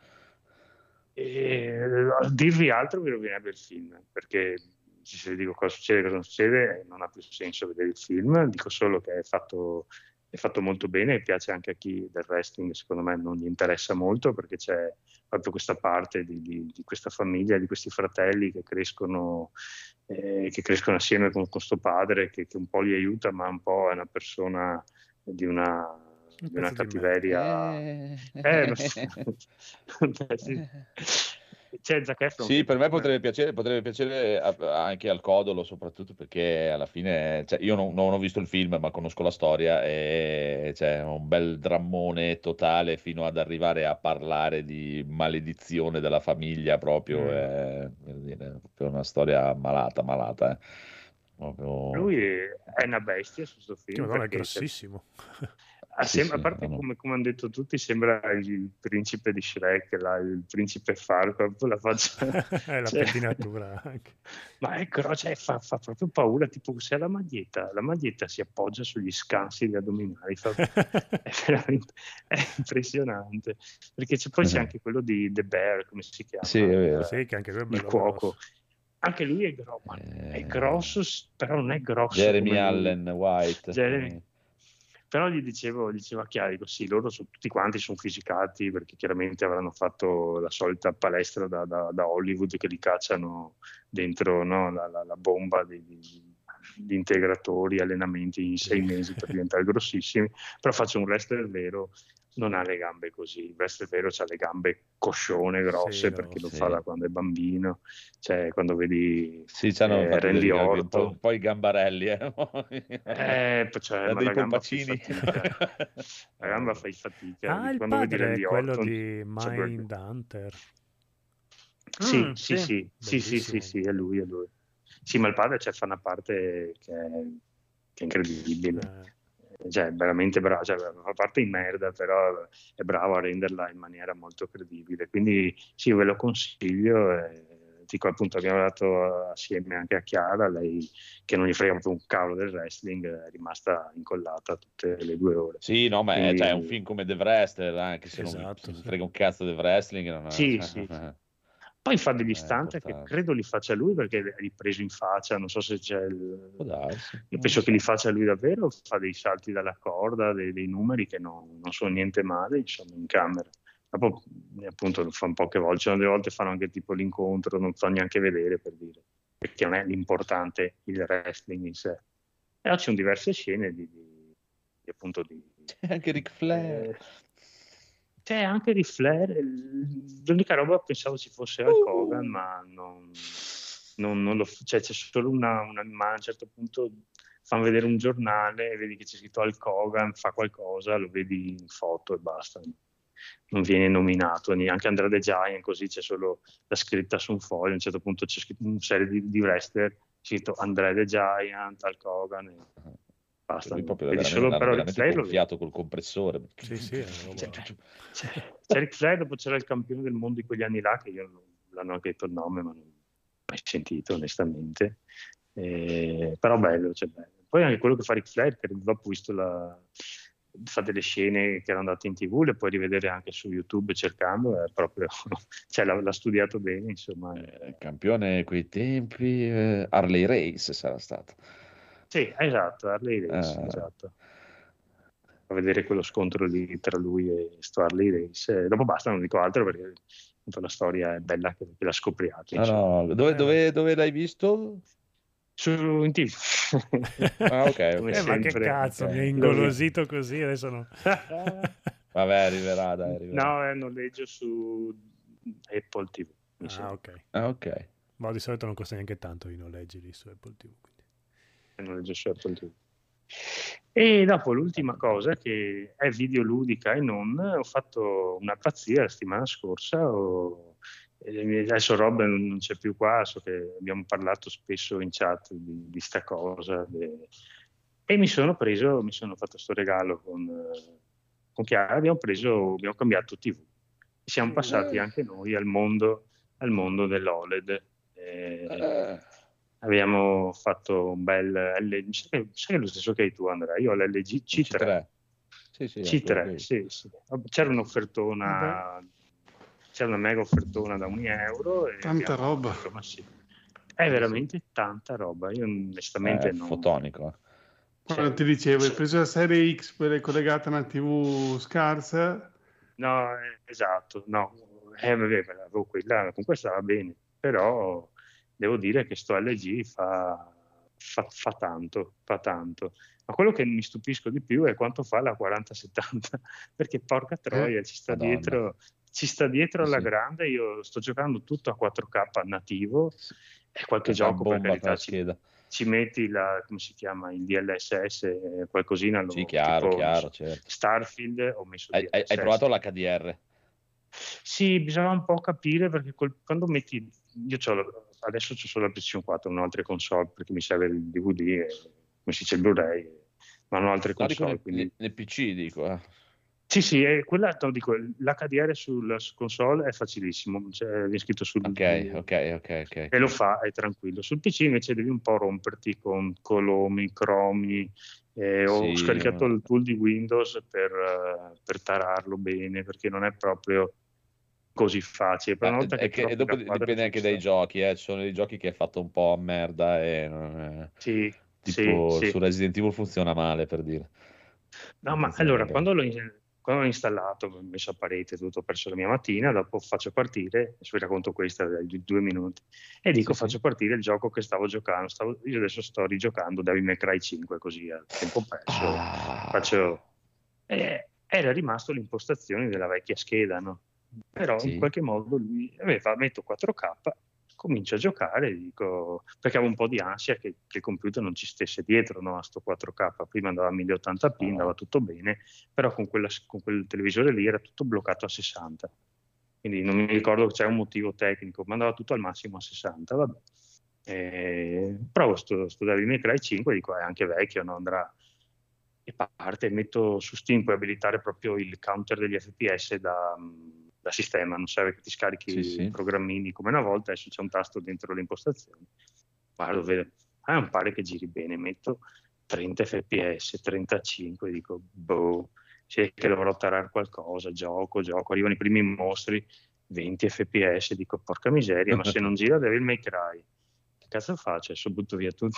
E a dirvi altro mi rovinerebbe il film, perché se dico cosa succede, cosa non succede, non ha più senso vedere il film. Dico solo che è fatto, è fatto molto bene e piace anche a chi del wrestling, secondo me non gli interessa molto, perché c'è proprio questa parte di, di- di questa famiglia, di questi fratelli che crescono, eh, che crescono assieme con questo padre che, che un po' li aiuta, ma un po' è una persona di una, Un di una pezzo di cattiveria. Eh. Eh, ma- Beh, sì. C'è Zac Efron Sì, che per me torna. potrebbe piacere, potrebbe piacere a- anche al Codolo, soprattutto perché alla fine, cioè, io non, non ho visto il film, ma conosco la storia e c'è un bel drammone totale fino ad arrivare a parlare di maledizione della famiglia proprio, Mm. è, per dire, è proprio una storia malata, malata. eh. Proprio... Lui è una bestia su questo Che film madonna, è perché cioè, grossissimo. ah, Sì, sembra- sì, a parte no, no. come, come hanno detto tutti, sembra il principe di Shrek, là, il principe Farquaad, la faccia, È la cioè, pettinatura anche. ma è gro- cioè, fa, fa proprio paura, tipo se ha la maglietta, la maglietta si appoggia sugli scansi degli addominali, fa- è veramente è impressionante, perché c'è, poi c'è anche quello di The Bear, come si chiama? Sì, è vero. Eh, Sì, che anche lui è il bello cuoco. grosso. Anche lui è, gro- ma è Eh, grosso, s- però non è grosso Jeremy come lui. Allen White. Jeremy. eh. Però gli dicevo, gli dicevo a Chiara, dico, sì, loro sono, tutti quanti sono fisicati perché chiaramente avranno fatto la solita palestra da, da- da Hollywood che li cacciano dentro, no, la, la- la bomba di, di- di integratori, allenamenti in sei mesi per diventare grossissimi. Però faccio un wrestler vero, non ha le gambe così. Il wrestler vero ha le gambe coscione, grosse, Sì, perché lo sì. fa da quando è bambino. Cioè, quando vedi Sì, ci hanno eh, fatto Randy vedere un po', Orton. un po' i gambarelli, eh. Eh, cioè, Da ma dei la gamba fai polpacini. fatica. La gamba fai fatica. Ah, il Quando vedi padre Randy è quello Orton, di c'è due- Mindhunter. Sì, Mm, sì, sì, sì, sì, sì, bellissimo. sì, è lui, è lui. Sì, ma il padre cioè, fa una parte che è, che è incredibile. Eh, Cioè, è veramente bravo, cioè, fa parte in merda, però è bravo a renderla in maniera molto credibile. Quindi sì, ve lo consiglio. E, dico, appunto, abbiamo dato assieme anche a Chiara, lei che non gli frega proprio un cavolo del wrestling, è rimasta incollata tutte le due ore. Sì, no, ma è, Quindi- cioè, è un film come The Wrestler, anche se non Esatto, mi sì. frega un cazzo del wrestling. Non è- Sì, sì, sì. Poi fa degli Eh, stunt che importante. credo li faccia lui perché è ripreso in faccia, non so se c'è il... Può darsi, Io non penso lo che so. li faccia lui davvero, fa dei salti dalla corda, dei, dei numeri che non, non sono niente male, insomma, in camera. Dopo, appunto, lo fa un poche volte, cioè, delle volte fanno anche tipo l'incontro, non fa neanche vedere, per dire, perché non è l'importante il wrestling in sé. E oggi ci sono diverse scene di, di- di, appunto di... C'è anche Ric Flair. eh, c'è anche Ric Flair, l'unica roba pensavo ci fosse Hulk Uh. Hogan, ma non, non- non lo, cioè, c'è solo una, una immagine, a un certo punto fanno vedere un giornale, vedi che c'è scritto Hulk Hogan, fa qualcosa, lo vedi in foto e basta, non viene nominato, neanche Andrea The Giant, così c'è solo la scritta su un foglio, a un certo punto c'è scritto una serie di, di wrestler, scritto Andrea The Giant, Hulk Hogan, e basta. Lui proprio Vedi veramente, solo l'hanno però Ric veramente Flair lo vedi. gonfiato col compressore. Sì, sì, è una roba- Cioè, C'è, c'è Ric Flair, dopo c'era il campione del mondo di quegli anni là, che io non l'hanno anche detto il nome, ma non l'ho mai sentito onestamente. Eh, però bello, cioè bello. Poi anche quello che fa Ric Flair, che dopo ho visto la, fa delle scene che erano andate in tv, le puoi rivedere anche su YouTube cercando, è proprio, cioè, l'ha, l'ha studiato bene, insomma. Eh, campione quei tempi, eh, Harley Race sarà stato. Sì, esatto, Harley Race, Ah. esatto. A vedere quello scontro lì tra lui e sto Harley Race. E dopo basta, non dico altro perché appunto, la storia è bella che, che la scopriate. Ah, insomma. no. Dove, Eh, dove- dove l'hai visto? Su in tv. Ah, ok, Come ok. Eh, ma che sempre. cazzo, ok. mi hai ingolosito così, adesso no. Vabbè, arriverà, dai, arriverà. No, è noleggio su Apple tivù. mi Ah, sembra. ok. Ah, ok. Ma di solito non costa neanche tanto i noleggi lì su Apple tivù. Quindi. È noleggio su Apple tivù. E dopo l'ultima cosa che è videoludica e non, ho fatto una pazzia la settimana scorsa, ho- eh, adesso Rob non non c'è più qua, so che abbiamo parlato spesso in chat di, di sta cosa, de- e mi sono preso, mi sono fatto sto regalo con, eh, con Chiara, abbiamo preso, abbiamo cambiato tivù, e siamo passati anche noi al mondo, al mondo dell'O L E D. Eh, Eh, abbiamo fatto un bel L G, sai che, sai che è lo stesso che hai tu, Andrea, io ho l'L G C tre. Sì, sì, C tre, okay. sì, sì. C'era un'offertona, Vabbè. c'era una mega offertona da un euro e Tanta abbiamo roba. detto, ma sì, è veramente tanta roba. Io onestamente È non... fotonico. cioè, Guarda, ti dicevo, hai cioè, preso la serie X, quella è collegata a una tivù scarsa. no, eh, esatto, no, eh, vabbè, avevo quella, comunque stava bene, però devo dire che sto L G fa, fa, fa tanto, fa tanto. Ma quello che mi stupisco di più è quanto fa la quaranta settanta, perché porca troia, Eh, ci sta Madonna. dietro, ci sta dietro Sì, alla sì. grande. Io sto giocando tutto a quattro K nativo Sì. e qualche È una gioco, per bomba carità, quella ci, scheda. ci metti la, come si chiama, il D L S S, eh, qualcosina, Sì, lo, chiaro, tipo, non chiaro, so, certo. Starfield, ho messo Hai, hai- hai D L S S. provato l'H D R? Sì, bisogna un po' capire perché col- quando metti, io c'ho la- adesso c'ho solo la PlayStation quattro, non ho altre console perché mi serve il D V D e come si dice il Blu-ray, ma non ho altre No, dico console, nel, quindi nel P C, dico. eh. sì, sì, è quella, no, dico, l'H D R sulla su console è facilissimo, cioè, è scritto sul Ok, ok, ok, ok. e lo fa, è tranquillo. Sul P C invece devi un po' romperti con colomi, cromi. Eh, ho Sì, scaricato ma- il tool di Windows per, eh, per tararlo bene perché non è proprio così facile. Per ma una è, volta è che che e trovi dopo la di- quadra dipende anche giusta. dai giochi, eh. Ci sono dei giochi che è fatto un po' a merda e non è- Sì, sì, tipo sì. su Resident Evil funziona male, per dire. No, Non ma funziona allora, proprio. quando l'ho, in- quando l'ho installato, ho messo a parete tutto, ho perso la mia mattina, dopo faccio partire, adesso vi racconto questa di due minuti, e dico Sì, sì. faccio partire il gioco che stavo giocando. Stavo- io adesso sto rigiocando Devil May Cry cinque, così a tempo perso. Ah. Faccio... e era rimasto l'impostazione della vecchia scheda, no? Però in Sì. qualche modo lui aveva, metto quattro K, comincio a giocare, dico, perché avevo un po' di ansia che, che il computer non ci stesse dietro, no, a sto quattro K. Prima andava a mille ottanta p, Ah. andava tutto bene, però con, quella, con quel televisore lì era tutto bloccato a sessanta. Quindi non mi ricordo che c'è un motivo tecnico, ma andava tutto al massimo a sessanta, vabbè. E provo sto, sto Devil May Cry cinque, dico è anche vecchio, no? Andrà, e parte, metto su Steam, puoi abilitare proprio il counter degli F P S da, da sistema, non serve che ti scarichi Sì, sì. i programmini come una volta, adesso c'è un tasto dentro le impostazioni. Guardo, vedo, ah, non pare che giri bene, metto trenta F P S, trentacinque, dico, boh, c'è che dovrò tarare qualcosa, gioco, gioco, arrivano i primi mostri, venti F P S, dico, porca miseria, ma se non gira Devil May Cry, che cazzo faccio? Adesso butto via tutto.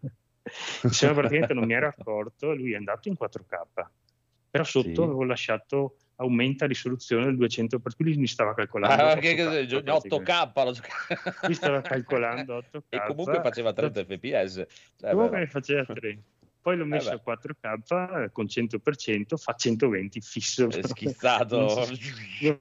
Se praticamente non mi ero accorto, lui è andato in quattro K, però sotto Sì. avevo lasciato aumenta risoluzione del duecento, per cui lui mi stava calcolando Ah, che, che, otto K, otto K lo gioca- lui stava calcolando otto K e comunque faceva trenta F P S. Eh, comunque però. ne faceva tre. Poi l'ho messo Eh a quattro K con cento per cento, fa centoventi fisso. È schizzato. Si...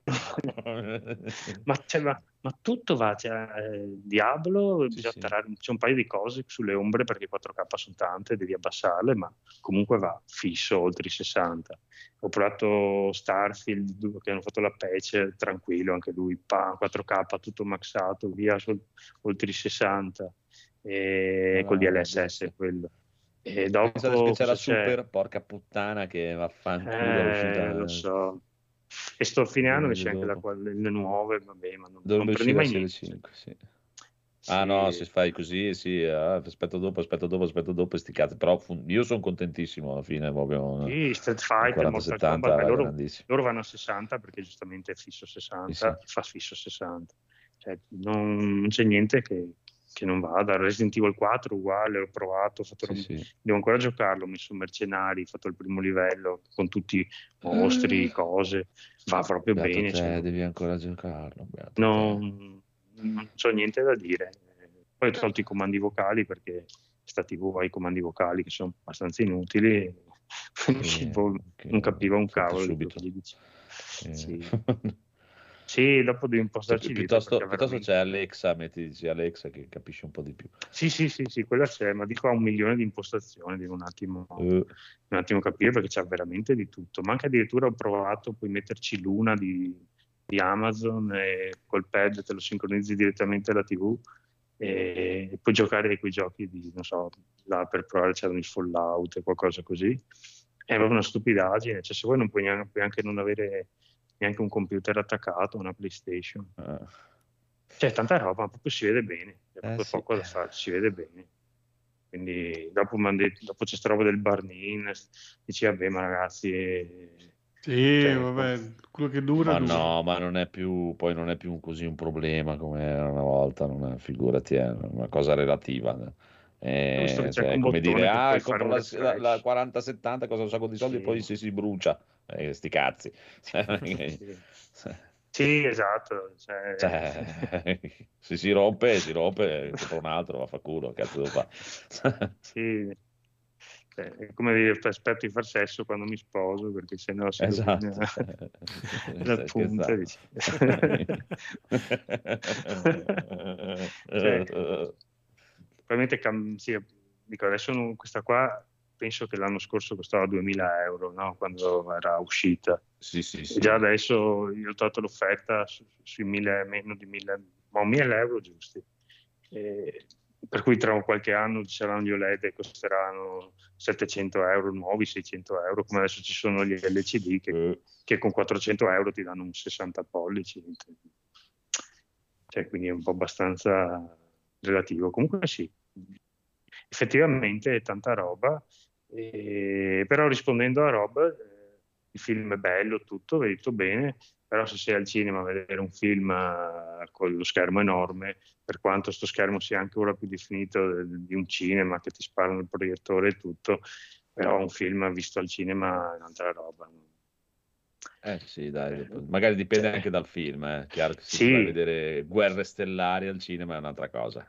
ma, cioè, ma, ma tutto va, cioè, eh, Diablo, Sì, bisogna sì. tarare, c'è un paio di cose sulle ombre perché quattro K sono tante, devi abbassarle, ma comunque va fisso oltre i sessanta. Ho provato Starfield che hanno fatto la patch, tranquillo anche lui, pam, quattro K tutto maxato, via sol- oltre i sessanta, e Ah, col D L S S bestia. quello. E Pensate dopo che c'era cosa c'è? Super, porca puttana, che vaffanculo è Eh, uscita lo so. E sto fine due anno mesi esce anche la, dopo. le nuove, vabbè, ma non, non Dovrebbe prendi uscire la mai serie niente. cinque, sì. Sì. Ah no, se fai così, sì, ah, aspetto dopo, aspetto dopo, aspetto dopo, sti cazzi. Però fun- io sono contentissimo alla fine, proprio Sì, Street il Fighter, Mortal Kombat, quaranta settanta beh, era loro, grandissimo. loro vanno a sessanta perché giustamente è fisso Sì, sessanta, sì. fa fisso sessanta. Cioè, non, non c'è niente che, che non vada. Resident Evil quattro uguale, l'ho provato, ho fatto Sì, sì. devo ancora giocarlo, ho messo mercenari, ho fatto il primo livello con tutti i mostri, cose, va proprio Beato bene. te, Cioè, devi ancora giocarlo, beato te. non, non c'ho niente da dire. Poi ho tolto i comandi vocali perché sta tivù ha i comandi vocali che sono abbastanza inutili, Sì, boh, che non capiva un fate cavolo di quello subito. che gli dice. Eh. Sì. Sì, dopo devi Cioè, impostarci pi- dietro piuttosto, perché piuttosto veramente... c'è Alexa, metti dici Alexa che capisce un po' di più. Sì, sì, sì, sì, quella c'è, ma dico ha un milione di impostazioni, devo un attimo, Eh, un attimo capire perché c'è veramente di tutto. Ma anche addirittura ho provato, puoi metterci l'una di, di Amazon e col pad te lo sincronizzi direttamente alla tivù e puoi giocare quei giochi di, non so, là per provare c'erano i Fallout e qualcosa così. È proprio una stupidaggine, cioè se vuoi non puoi neanche, puoi anche non avere neanche un computer attaccato, una PlayStation. eh. C'è tanta roba, ma proprio si vede bene, c'è Eh, proprio sì. poco da fare, si vede bene. Quindi dopo, m'han detto- dopo c'è sta roba del Barnin, dici vabbè ma ragazzi, eh, Sì, cioè, vabbè, quello che dura, Ma dura. no, ma non è più, poi non è più così un problema come era una volta, non è, figurati, è una cosa relativa. ho visto che Eh, c'è cioè, anche è un come dire, bottone che ah, puoi fare compro un la, la, la refresh. quaranta settanta, costa un sacco di soldi e poi Sì. si, si brucia. Eh, sti cazzi. Sì. Sì, esatto. Cioè, Cioè, se si rompe, si rompe, compro un altro, vaffanculo, cazzo devo fare? sì. Cioè, è come dire, aspetto di far sesso quando mi sposo, perché sennò si rovina Esatto. la Stai punta. scherzando. Dici. Cioè, probabilmente cam- sì, dico, adesso non- questa qua penso che l'anno scorso costava duemila euro, no? Quando era uscita. Sì, sì, E sì. già adesso io ho tolto l'offerta su- sui mille, meno di mille, ma mille euro giusti. E per cui tra qualche anno ci saranno gli O L E D e costeranno settecento euro nuovi, seicento euro, come adesso ci sono gli L C D che, Eh, che con quattrocento euro ti danno un sessanta pollici. Cioè, quindi è un po' abbastanza relativo. Comunque sì, effettivamente è tanta roba, eh, però rispondendo a Rob, eh, il film è bello, tutto, vedo bene, però se sei al cinema a vedere un film eh, con lo schermo enorme, per quanto sto schermo sia anche ora più definito di di un cinema che ti sparano il proiettore e tutto, però un film visto al cinema è un'altra roba. Eh sì, dai, magari dipende Cioè, anche dal film, eh. Chiaro che se sì. ti vai a vedere Guerre Stellari al cinema è un'altra cosa.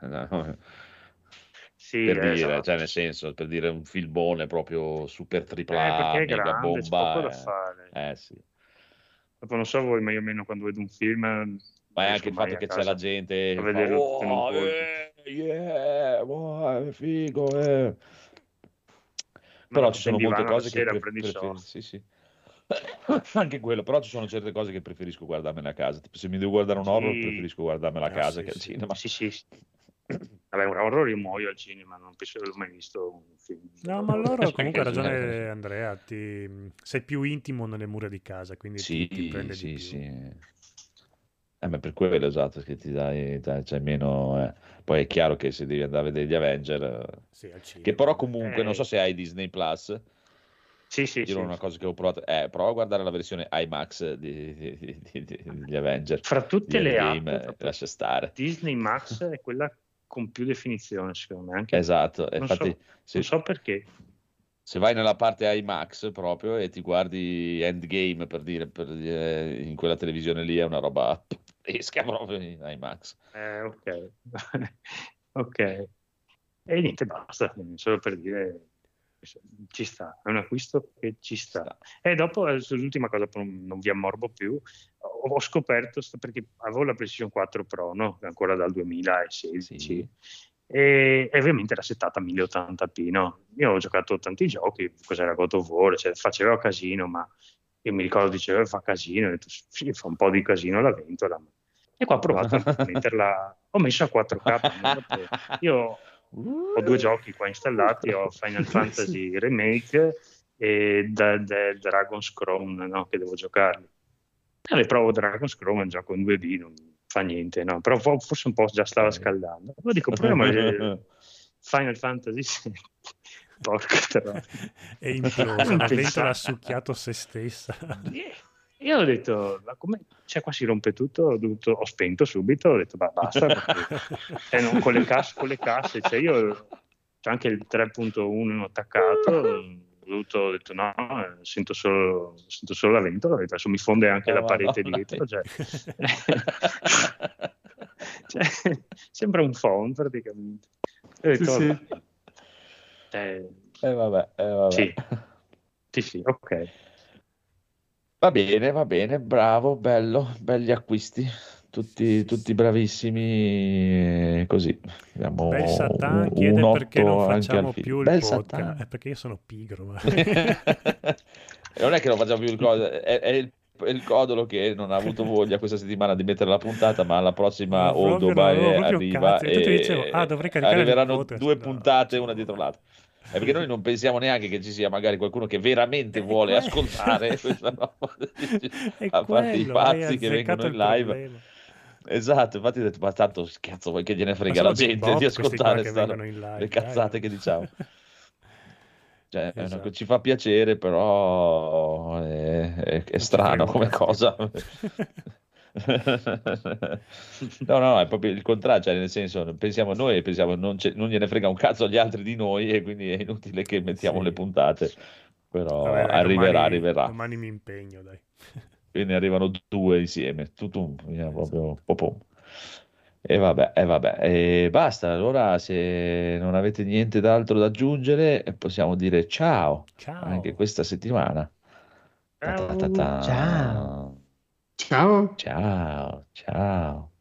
Sì, Per dire, esatto. cioè nel senso, per dire un filmone proprio super Eh, tripla perché A, è mega grande, c'è poco da bomba, fare. eh, eh sì. Dopo non so voi, ma io almeno quando vedo un film Ma è non anche riesco il mai fatto a che c'è casa la gente a che fa, vederlo tutto in un oh, colpo. eh, yeah, wow, è figo, eh. Ma Però no, ci sono prendi molte divano la cose che sera, pre- prendi preferisco, soft. sì, sì. Anche quello, però ci sono certe cose che preferisco guardarmene a casa. Tipo, se mi devo guardare un horror, Sì, preferisco guardarmela a Ah, casa sì, che al sì. cinema. sì, sì, sì. Vabbè, un horror io muoio al cinema, non penso che l'ho mai visto un film. No, ma allora comunque ha Anche se- ragione Andrea, ti... sei più intimo nelle mura di casa, quindi ti, ti Sì, prende di sì, più. sì. Eh, ma per quello esatto, che ti dai, dai- c'è meno. eh. Poi è chiaro che se devi andare a vedere gli Avenger, eh, Sì, al che cinema. però vabbè. comunque, non so Eh, se hai Disney Plus, sì, sì, io non sì. è una cosa che ho provato, eh, prova a guardare la versione IMAX di, di- di- di- di- degli Avenger, Fra di tutte le app, Endgame, eh, proprio lascia stare. Disney Max è quella con più definizione, secondo me. Anche Esatto, non infatti so, se, non so perché. se vai nella parte IMAX proprio e ti guardi Endgame per dire, per dire, in quella televisione lì è una roba pazzesca proprio in IMAX. Eh, ok, ok. E niente, basta, solo per dire ci sta, è un acquisto che ci sta. Sta. E dopo, eh, l'ultima cosa, poi non, non vi ammorbo più, ho, ho scoperto, sto- perché avevo la PlayStation quattro Pro, no? Ancora dal duemilasedici, Sì. e, e ovviamente era settata a mille ottanta p, no? Io ho giocato tanti giochi, cos'era God of War, cioè, faceva casino, ma io mi ricordo, dicevo, fa casino, ho detto, sì, fa un po' di casino la ventola, ma... E qua ho provato a metterla, ho messo a quattro K, no? Dopo, io ho due giochi qua installati, ho Final Fantasy Remake e da, da Dragon's Crown, no? Che devo giocarli. E le provo Dragon's Crown, è un gioco in due D, non fa niente, no? Però forse un po' già stava scaldando. Poi dico, proviamo a vedere Final Fantasy sette. Porca troia. È implosa, la ventola ha succhiato se stessa. Io ho detto, ma come, cioè qua si rompe tutto, ho, dovuto, ho spento subito, ho detto, ma basta, perché, cioè, non, con, le casse, con le casse, cioè io c'è anche il tre punto uno attaccato, ho, dovuto, ho detto no, sento solo, sento solo la ventola, ho detto, adesso mi fonde anche Oh, la parete Madonna. dietro, cioè, cioè, sembra un phone praticamente. Ho detto, Sì, vabbè. sì. Eh, Eh, vabbè, eh, vabbè. sì, sì, sì, ok. Va bene, va bene, bravo, bello, belli acquisti, tutti, tutti bravissimi, eh, così. Abbiamo Bel Satan un, chiede un perché non otto anche al facciamo film. più il Bel podcast. Satan. È perché io sono pigro. Ma... Non è che non facciamo più il codo, è, è il, è il codolo che non ha avuto voglia questa settimana di mettere la puntata, ma la prossima Ma o proprio, non avevo domani proprio arriva cazzo. E tutti e dicevo, ah, dovrei caricare il arriveranno podcast. due No, puntate cioè, una dietro l'altra. È perché noi non pensiamo neanche che ci sia magari qualcuno che veramente È vuole que- ascoltare questa roba, È a parte i quello, hai pazzi che azzeccato vengono in il live. problema. Esatto, infatti ho detto, ma tanto cazzo, vuoi che gliene frega Ma la sono dei gente bot di questi qua ascoltare che sta- vengono in live, le cazzate dai. che diciamo. Cioè, è una- Esatto. ci fa piacere, però è, è- è Non ci strano frega un come cazzo di cosa. No, no, è proprio il contrario, cioè nel senso, pensiamo noi e pensiamo non, ce- non gliene frega un cazzo agli altri di noi e quindi è inutile che mettiamo Sì. le puntate, però Vabbè, dai, arriverà, domani, arriverà. domani mi impegno, dai. Quindi arrivano due insieme, tutum, via, Esatto. proprio popom. E vabbè, e vabbè, e basta. Allora, se non avete niente d'altro da aggiungere, possiamo dire ciao anche Ciao. questa settimana. Ta ta ta ta. Ciao. Ciao. Ciao, ciao.